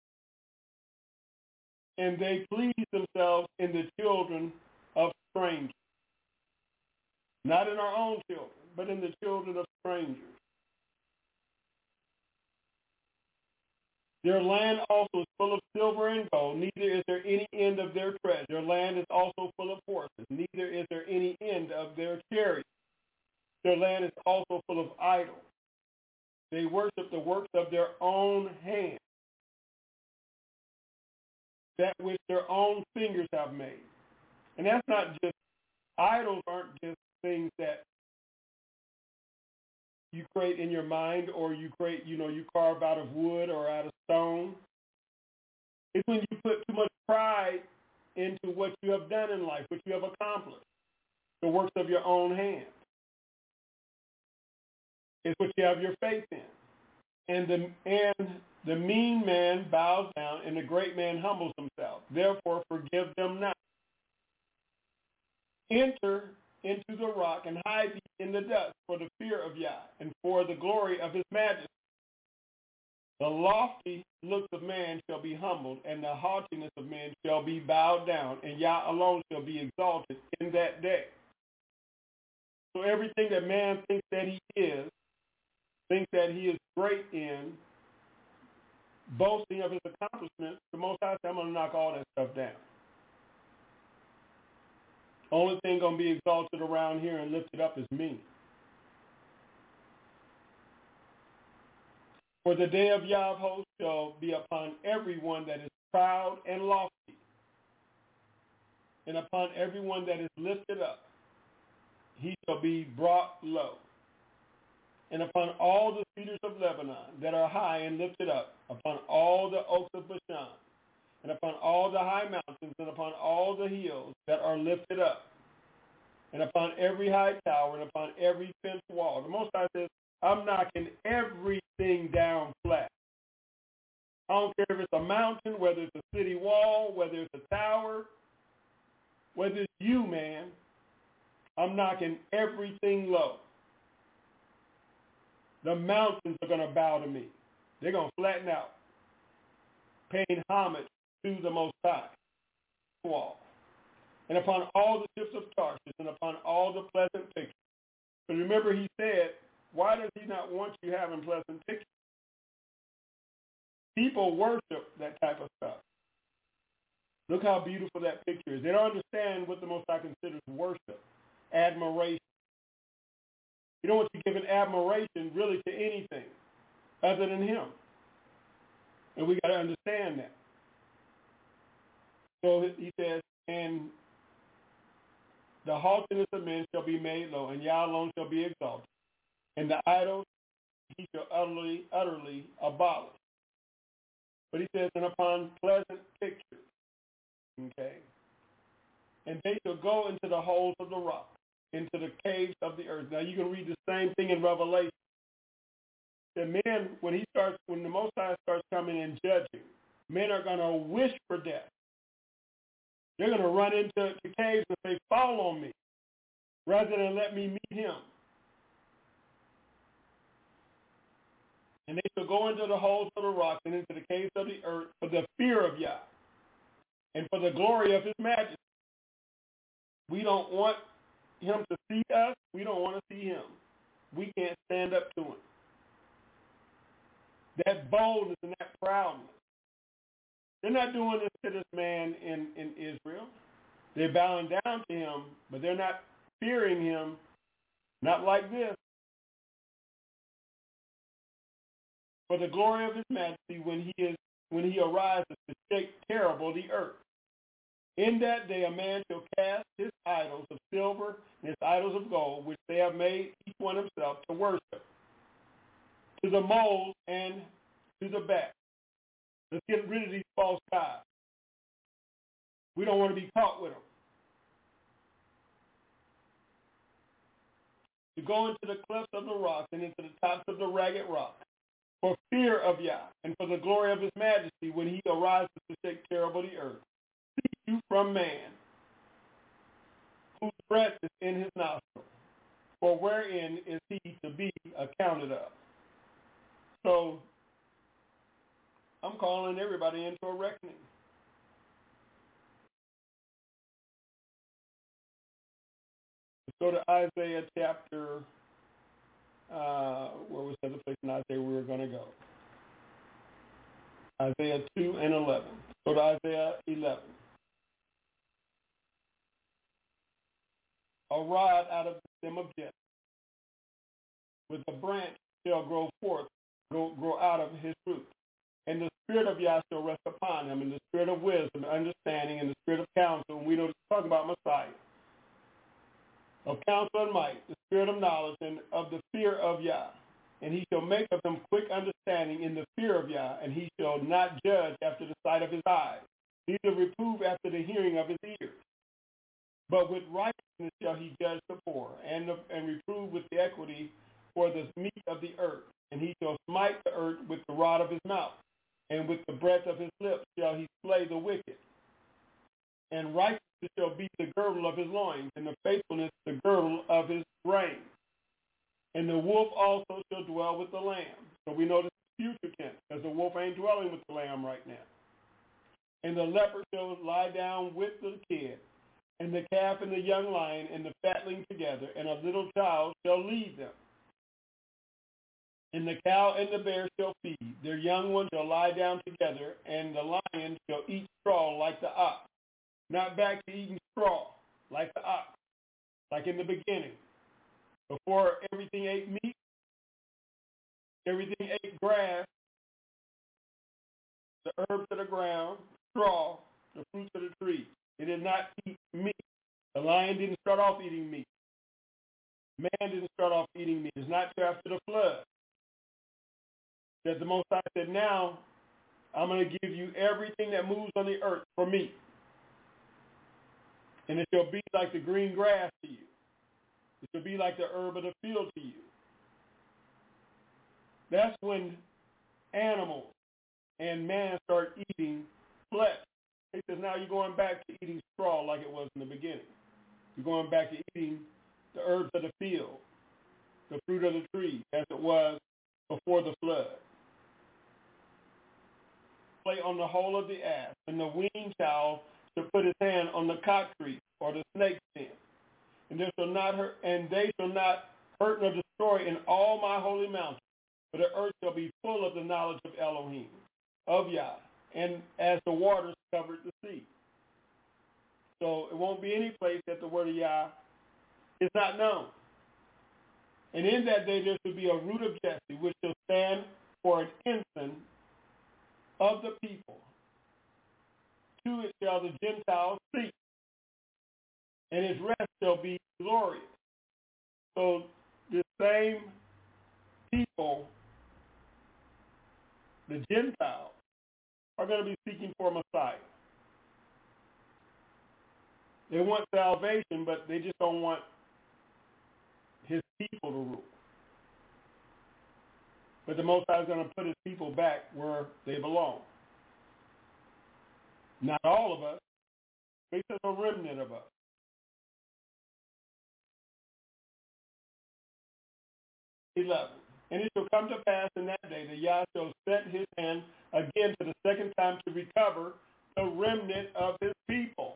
And they please themselves in the children of strangers. Not in our own children, but in the children of strangers. Their land also is full of silver and gold, neither is there any end of their treasure. Their land is also full of horses, neither is there any end of their chariots. Their land is also full of idols. They worship the works of their own hands, that which their own fingers have made. And that's not just, idols aren't just things that you create in your mind or you create, you carve out of wood or out of stone. It's when you put too much pride into what you have done in life, what you have accomplished, the works of your own hands. It's what you have your faith in. And the mean man bows down, and the great man humbles himself. Therefore, forgive them not. Enter into the rock and hide thee in the dust for the fear of Yah and for the glory of his majesty. The lofty looks of man shall be humbled, and the haughtiness of men shall be bowed down, and Yah alone shall be exalted in that day. So everything that man thinks that he is, thinks that he is great in, boasting of his accomplishments, the Most High said, I'm going to knock all that stuff down. Only thing going to be exalted around here and lifted up is me. For the day of Yah of hosts shall be upon everyone that is proud and lofty, and upon everyone that is lifted up, he shall be brought low. And upon all the cedars of Lebanon that are high and lifted up, upon all the oaks of Bashan, and upon all the high mountains, and upon all the hills that are lifted up, and upon every high tower, and upon every fenced wall. The Most High says, I'm knocking everything down flat. I don't care if it's a mountain, whether it's a city wall, whether it's a tower, whether it's you, man. I'm knocking everything low. The mountains are going to bow to me. They're going to flatten out, paying homage to the Most High. Wall. And upon all the ships of Tarshish and upon all the pleasant pictures. But remember, he said, why does he not want you having pleasant pictures? People worship that type of stuff. Look how beautiful that picture is. They don't understand what the Most High considers worship, admiration. You don't want you giving admiration really to anything other than him. And we got to understand that. So he says, and the haughtiness of men shall be made low, and Yah alone shall be exalted. And the idols he shall utterly abolish. But he says, and upon pleasant pictures, okay, and they shall go into the holes of the rock, into the caves of the earth. Now you can read the same thing in Revelation. The men, when the Most High starts coming and judging, men are going to wish for death. They're going to run into the caves and say, fall on me, rather than let me meet him. And they shall go into the holes of the rock and into the caves of the earth for the fear of Yah and for the glory of his majesty. We don't want him to see us. We don't want to see him. We can't stand up to him. That boldness and that proudness. They're not doing this to this man in Israel. They're bowing down to him, but they're not fearing him, not like this. For the glory of his majesty when he arises to shake terrible the earth. In that day a man shall cast his idols of silver and his idols of gold, which they have made each one himself to worship, to the moles and to the back. Let's get rid of these false gods. We don't want to be caught with them. To go into the clefts of the rock and into the tops of the ragged rock, for fear of Yah and for the glory of his majesty when he arises to shake terrible the earth. Seek you from man, whose breath is in his nostril, for wherein is he to be accounted of. So I'm calling everybody into a reckoning. Let's go to Isaiah chapter, where was the other place in Isaiah we were going to go? Isaiah 2 and 11. Go to Isaiah 11. A rod out of the stem of Jesse, with a branch shall grow forth, grow out of his root. And the spirit of Yah shall rest upon him, and the spirit of wisdom, understanding, and the spirit of counsel. And we know to talk about Messiah. Of counsel and might, the spirit of knowledge, and of the fear of Yah. And he shall make of him quick understanding in the fear of Yah, and he shall not judge after the sight of his eyes, neither reprove after the hearing of his ears. But with righteousness shall he judge the poor, and reprove with the equity for the meat of the earth. And he shall smite the earth with the rod of his mouth, and with the breath of his lips shall he slay the wicked. And righteousness shall be the girdle of his loins, and the faithfulness the girdle of his reins. And the wolf also shall dwell with the lamb. So we know this is future tense, because the wolf ain't dwelling with the lamb right now. And the leopard shall lie down with the kid, and the calf and the young lion and the fatling together, and a little child shall lead them. And the cow and the bear shall feed. Their young ones shall lie down together, and the lion shall eat straw like the ox. Not back to eating straw like the ox, like in the beginning. Before everything ate meat, everything ate grass, the herbs of the ground, straw, the fruits of the trees. It did not eat meat. The lion didn't start off eating meat. Man didn't start off eating meat. It's not till after the flood that the Most High said, now I'm going to give you everything that moves on the earth for me. And it shall be like the green grass to you. It shall be like the herb of the field to you. That's when animals and man started eating flesh. He says, now you're going back to eating straw like it was in the beginning. You're going back to eating the herbs of the field, the fruit of the tree, as it was before the flood. Play on the hole of the ass, and the weaned child shall put his hand on the cockatrice or the snake's den. And they shall not hurt nor destroy in all my holy mountains, for the earth shall be full of the knowledge of Elohim, of Yah, and as the waters covered the sea. So it won't be any place that the word of Yah is not known. And in that day there shall be a root of Jesse, which shall stand for an ensign of the people. To it shall the Gentiles seek, and his rest shall be glorious. So the same people, the Gentiles, are going to be seeking for a Messiah. They want salvation, but they just don't want his people to rule. But the Most High is going to put his people back where they belong. Not all of us, but just a remnant of us. And it shall come to pass in that day that Yah shall set his hand again for the second time to recover the remnant of his people,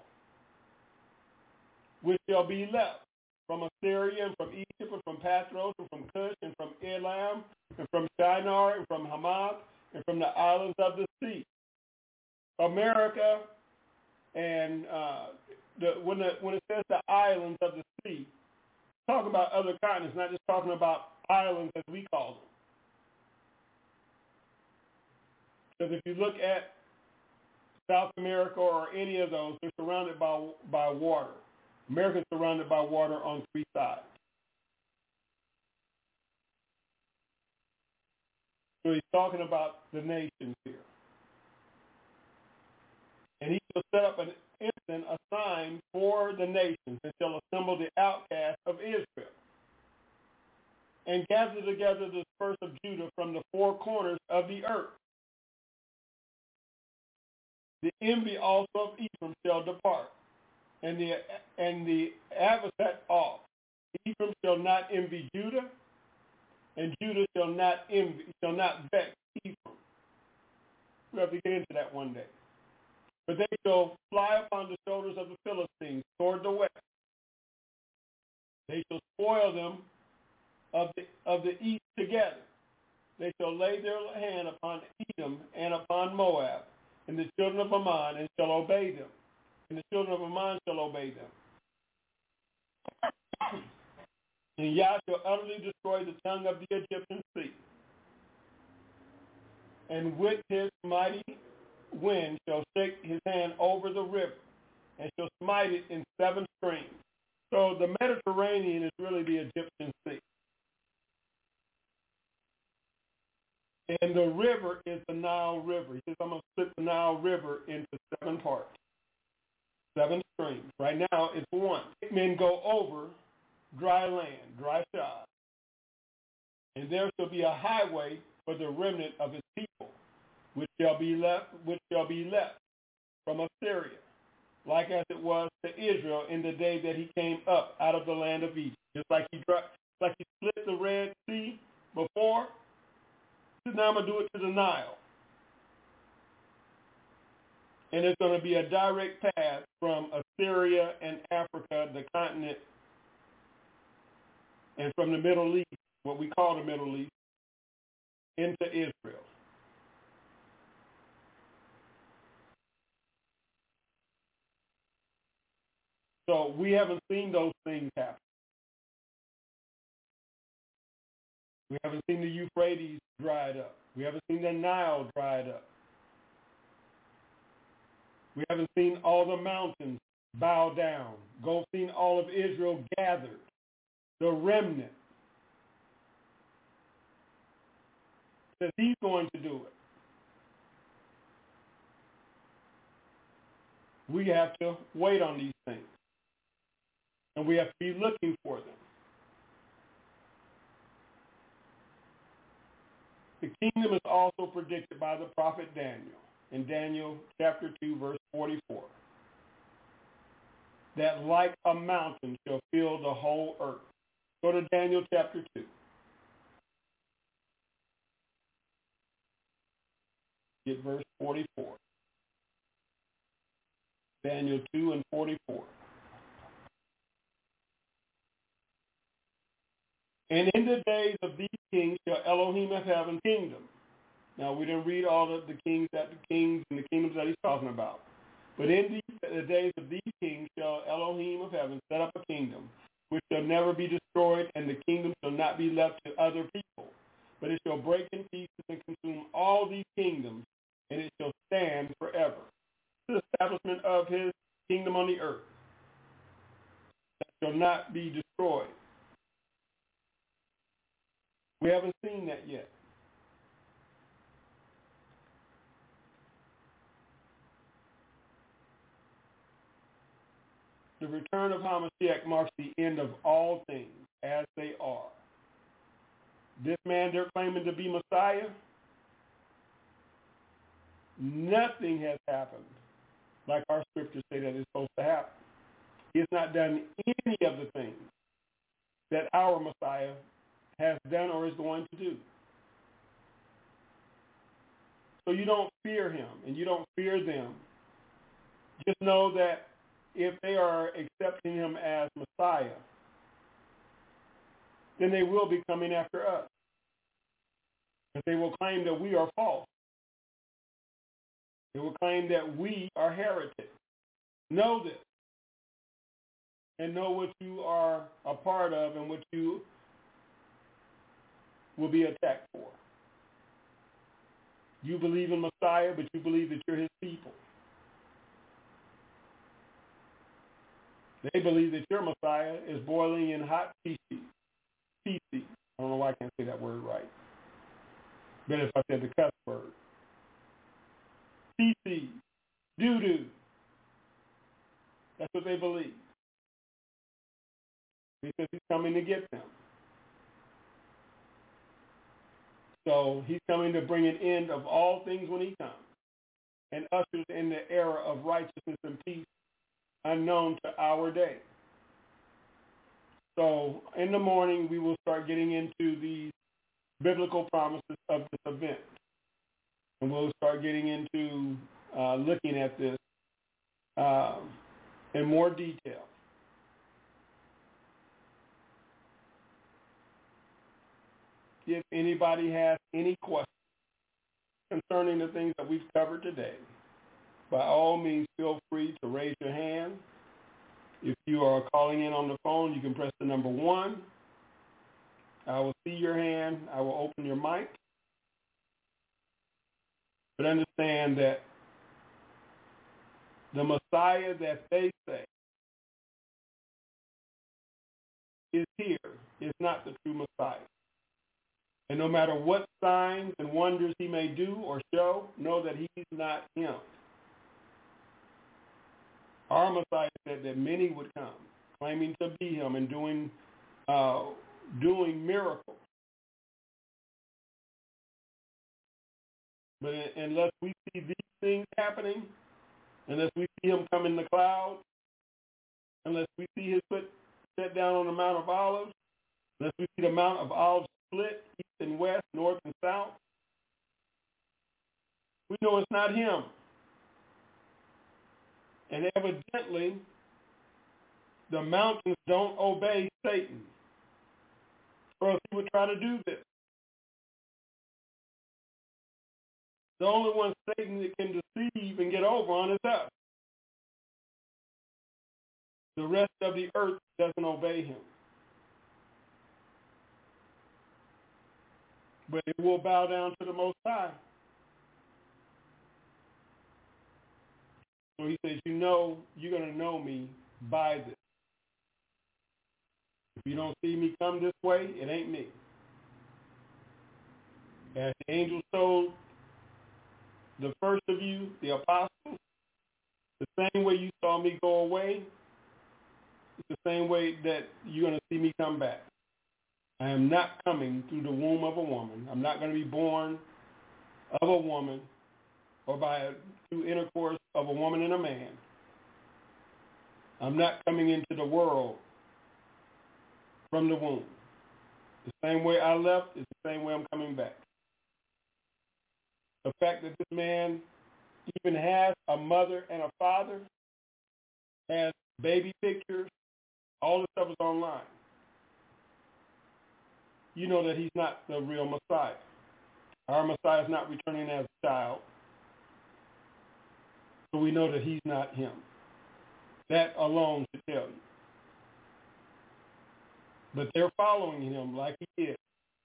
which shall be left from Assyria and from Egypt and from Patros and from Cush and from Elam and from Shinar and from Hamath and from the islands of the sea. America and when it says the islands of the sea, talking about other continents, not just talking about islands as we call them. Because if you look at South America or any of those, they're surrounded by water. America is surrounded by water on three sides. So he's talking about the nations here. And he shall set up an instant, a sign for the nations, and shall assemble the outcasts of Israel, and gather together the dispersed of Judah from the four corners of the earth. The envy also of Ephraim shall depart, and the adversary off. Ephraim shall not envy Judah, and Judah shall not vex Ephraim. We have to get into that one day. But they shall fly upon the shoulders of the Philistines toward the west. They shall spoil them of the east together. They shall lay their hand upon Edom and upon Moab, and the children of Ammon, and shall obey them. And the children of Ammon shall obey them. And Yah shall utterly destroy the tongue of the Egyptian sea. And with his mighty wind shall shake his hand over the river, and shall smite it in 7 streams. So the Mediterranean is really the Egyptian sea. And the river is the Nile River. He says, I'm going to split the Nile River into 7 parts, 7 streams. Right now, it's 1. Men go over dry land, dry shod. And there shall be a highway for the remnant of his people, which shall be left from Assyria, like as it was to Israel in the day that he came up out of the land of Egypt. Just like he split the Red Sea before, now I'm going to do it to the Nile. And it's going to be a direct path from Assyria and Africa, the continent, and from the Middle East, what we call the Middle East, into Israel. So we haven't seen those things happen. We haven't seen the Euphrates dried up. We haven't seen the Nile dried up. We haven't seen all the mountains bow down. Seen all of Israel gathered, the remnant. That he's going to do it. We have to wait on these things. And we have to be looking for them. kingdom is also predicted by the prophet Daniel in Daniel chapter 2, verse 44, that like a mountain shall fill the whole earth. Go to Daniel chapter 2. Get verse 44. Daniel 2 and 44. And in the days of these kings shall Elohim of heaven kingdom. Now, we didn't read all of the kings and the kingdoms that he's talking about. But in the days of these kings shall Elohim of heaven set up a kingdom, which shall never be destroyed, and the kingdom shall not be left to other people. But it shall break in pieces and consume all these kingdoms, and it shall stand forever. The establishment of his kingdom on the earth that shall not be destroyed. We haven't seen that yet. The return of Hamashiach marks the end of all things as they are. This man they're claiming to be Messiah, nothing has happened like our scriptures say that it's supposed to happen. He has not done any of the things that our Messiah has done or is going to do. So you don't fear him and you don't fear them. Just know that if they are accepting him as Messiah, then they will be coming after us. But they will claim that we are false. They will claim that we are heretics. Know this. And know what you are a part of and what you will be attacked for. You believe in Messiah, but you believe that you're his people. They believe that your Messiah is boiling in hot feces. I don't know why I can't say that word right. Better if I said the cuss word. Feces, doo-doo. That's what they believe. Because he's coming to get them. So he's coming to bring an end of all things when he comes and ushers in the era of righteousness and peace unknown to our day. So in the morning, we will start getting into these biblical promises of this event. And we'll start getting into looking at this in more detail. If anybody has any questions concerning the things that we've covered today, by all means, feel free to raise your hand. If you are calling in on the phone, you can press the number 1. I will see your hand. I will open your mic. But understand that the Messiah that they say is here is not the true Messiah. And no matter what signs and wonders he may do or show, know that he's not him. Our Messiah said that many would come, claiming to be him and doing miracles. But unless we see these things happening, unless we see him come in the cloud, unless we see his foot set down on the Mount of Olives, unless we see the Mount of Olives split east and west, north and south, we know it's not him. And evidently, the mountains don't obey Satan, or else he would try to do this. The only one Satan that can deceive and get over on is us. The rest of the earth doesn't obey him. But it will bow down to the Most High. So he says, you're going to know me by this. If you don't see me come this way, it ain't me. As the angels told the first of you, the apostles, the same way you saw me go away, it's the same way that you're going to see me come back. I am not coming through the womb of a woman. I'm not going to be born of a woman or through intercourse of a woman and a man. I'm not coming into the world from the womb. The same way I left is the same way I'm coming back. The fact that this man even has a mother and a father, has baby pictures, all this stuff is online. You know that he's not the real Messiah. Our Messiah is not returning as a child. So we know that he's not him. That alone should tell you. But they're following him like he is.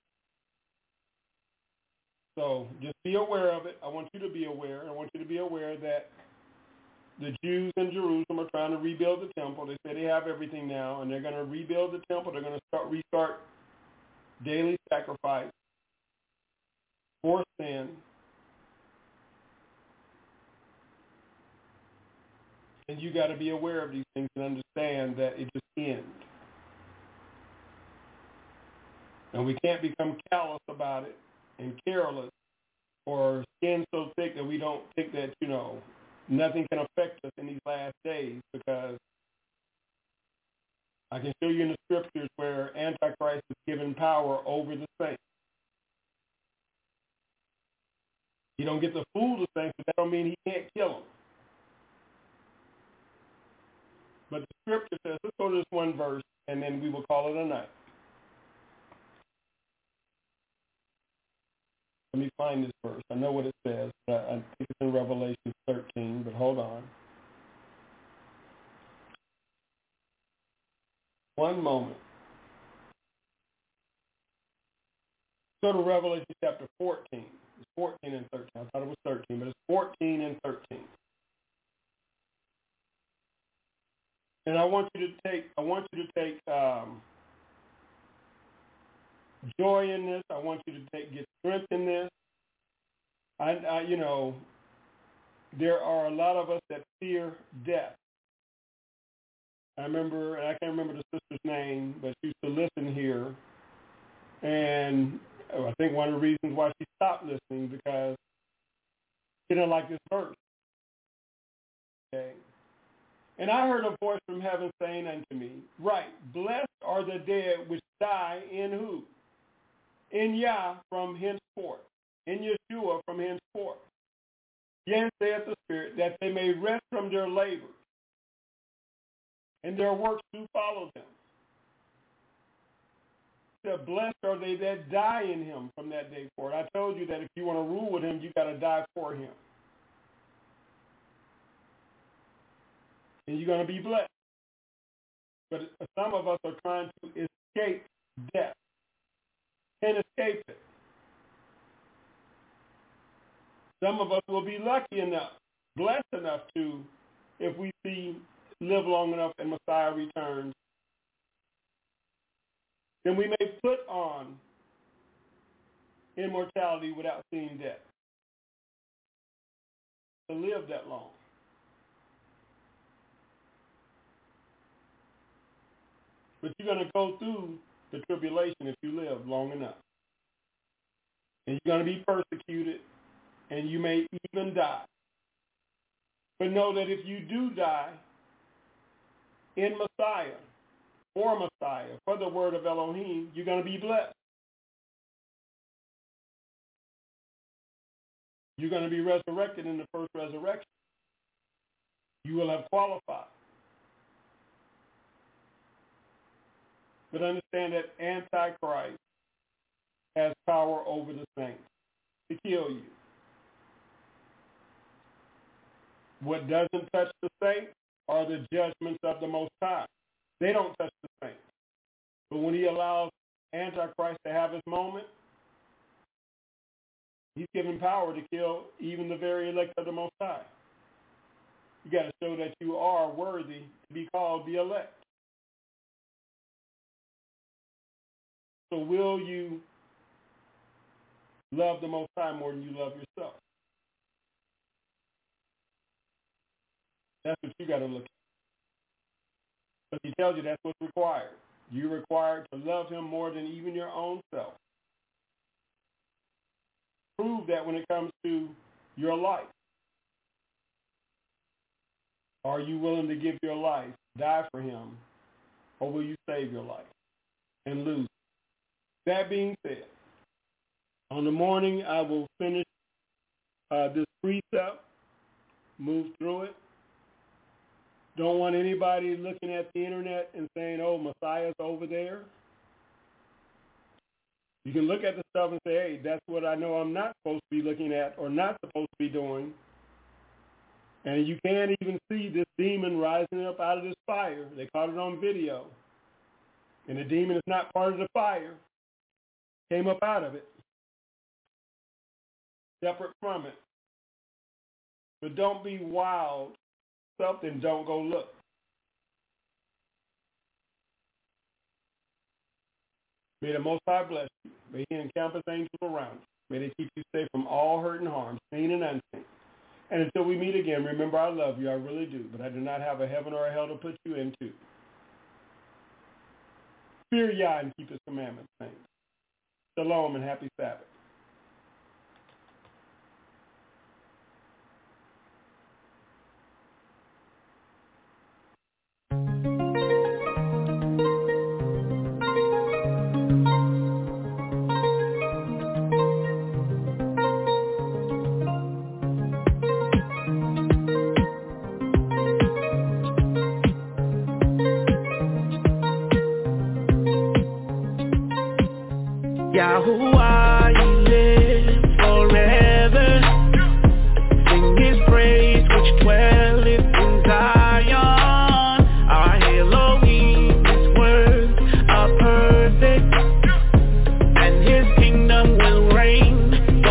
So just be aware of it. I want you to be aware. I want you to be aware that the Jews in Jerusalem are trying to rebuild the temple. They say they have everything now, and they're going to rebuild the temple. They're going to restart daily sacrifice for sin. And you got to be aware of these things and understand that it just ends. And we can't become callous about it and careless or skin so thick that we don't think that, nothing can affect us in these last days, because I can show you in the scriptures where Antichrist is given power over the saints. He don't get to fool the saints, but that don't mean he can't kill them. But the scripture says, let's go to this one verse, and then we will call it a night. Let me find this verse. I know what it says. I think it's in Revelation 13, but hold on. One moment. Go to Revelation chapter 14. It's 14 and 13. I thought it was 13, but it's 14 and 13. And I want you to take joy in this. I want you to get strength in this. There are a lot of us that fear death. I remember, and I can't remember the sister's name, but she used to listen here. And I think one of the reasons why she stopped listening, because she didn't like this verse. Okay. And I heard a voice from heaven saying unto me, right, blessed are the dead which die in who? In Yah from henceforth, in Yeshua from henceforth. Yes, saith the Spirit, that they may rest from their labors, and their works do follow them. Said, blessed are they that die in him from that day forward. I told you that if you want to rule with him, you got to die for him. And you're going to be blessed. But some of us are trying to escape death. Can't escape it. Some of us will be lucky enough, blessed enough to, if we live long enough and Messiah returns, then we may put on immortality without seeing death. To live that long. But you're going to go through the tribulation if you live long enough. And you're going to be persecuted, and you may even die. But know that if you do die in Messiah, for the word of Elohim, you're going to be blessed. You're going to be resurrected in the first resurrection. You will have qualified. But understand that Antichrist has power over the saints to kill you. What doesn't touch the saints are the judgments of the Most High. They don't touch the saints. But when he allows Antichrist to have his moment, he's given power to kill even the very elect of the Most High. You got to show that you are worthy to be called the elect. So will you love the Most High more than you love yourself? That's what you got to look at. But he tells you that's what's required. You're required to love him more than even your own self. Prove that when it comes to your life. Are you willing to give your life, die for him, or will you save your life and lose? That being said, on the morning I will finish this precept, move through it. Don't want anybody looking at the internet and saying, oh, Messiah's over there. You can look at the stuff and say, hey, that's what I know I'm not supposed to be looking at or not supposed to be doing. And you can't even see this demon rising up out of this fire. They caught it on video. And the demon is not part of the fire. Came up out of it. Separate from it. But don't be wild. Something, don't go look. May the Most High bless you. May he encamp his angels around you. May they keep you safe from all hurt and harm, seen and unseen. And until we meet again, remember I love you. I really do. But I do not have a heaven or a hell to put you into. Fear Yah and keep his commandments. Saints. Shalom and happy Sabbath. Yahuwah, you live forever. Sing his praise which dwelleth in Zion. Our Elohim, his words are perfect, and his kingdom will reign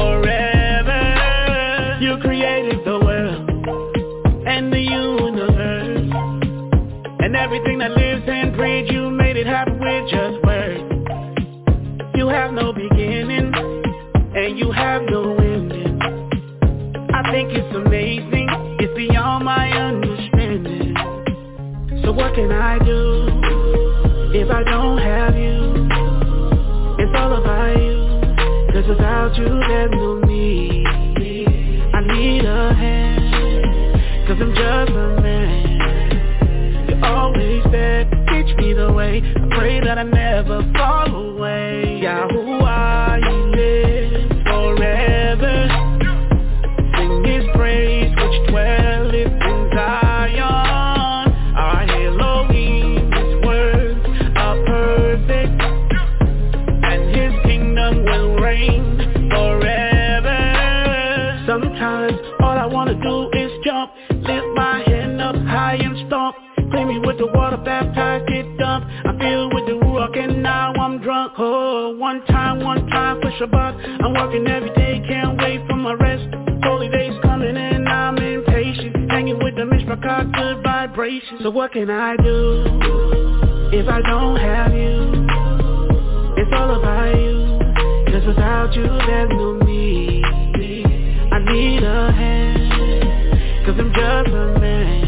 forever. You created the world and the universe, and everything that lives and breathes. You made it happen with just words. You have no beginning, and you have no ending. I think it's amazing, it's beyond my understanding. So what can I do if I don't have you? It's all about you, 'cause without you there's no me. I need a hand, 'cause I'm just a man. You're always there, teach me the way. I pray that I never fall away. Yahuwah, you live forever. Sing his praise which dwelleth in Zion. Our Elohim, his words are perfect, and his kingdom will reign forever. Sometimes all I wanna do is jump, lift my hand up high and stomp. Clean me with the water, baptize, get dumped. I feel with the Ruach and now I'm drunk. Oh, one time for Shabbat. I'm working every day, can't wait for my rest. Holy days coming and I'm impatient. Hanging with the Mishpachah, good vibrations. So what can I do if I don't have you? It's all about you, 'cause without you there's no me. I need a hand, 'cause I'm just a man.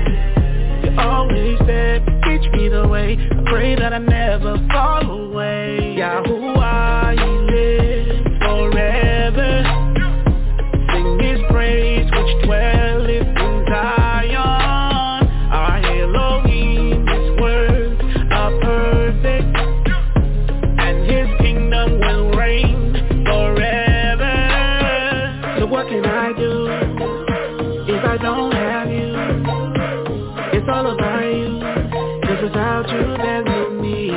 Always there, teach me the way. I pray that I never fall away. Yahuwah, you live forever. Sing his praise which dwelleth in Zion. Our Elohim, his words are perfect, and his kingdom will reign forever. So what can I do if I don't have you? It's all about you, 'cause without you there's no me.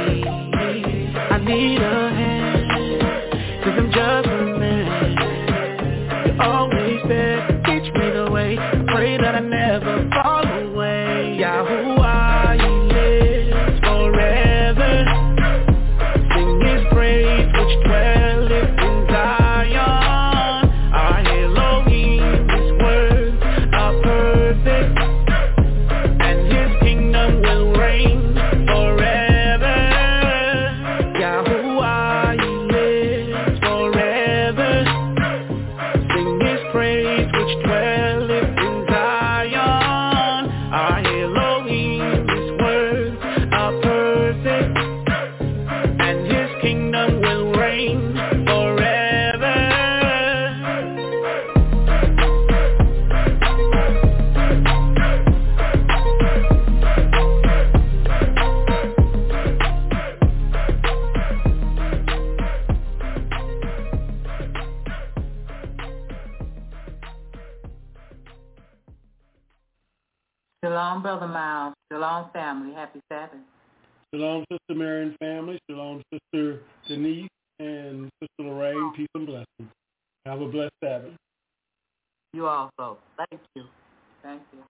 I need a hand, 'cause I'm just a man. You're always there, teach me the way. I pray that I never fall away. Yahuwah, you live forever. Sing his praise which dwelleth in Zion. Our Elohim, his words are perfect, will reign forever. Yahuwah. Shalom, Brother Miles. Shalom, family. Happy Sabbath. Shalom, Sister Marion family. Shalom, Sister Denise and Sister Lorraine. Peace and blessings. Have a blessed Sabbath. You also. Thank you. Thank you.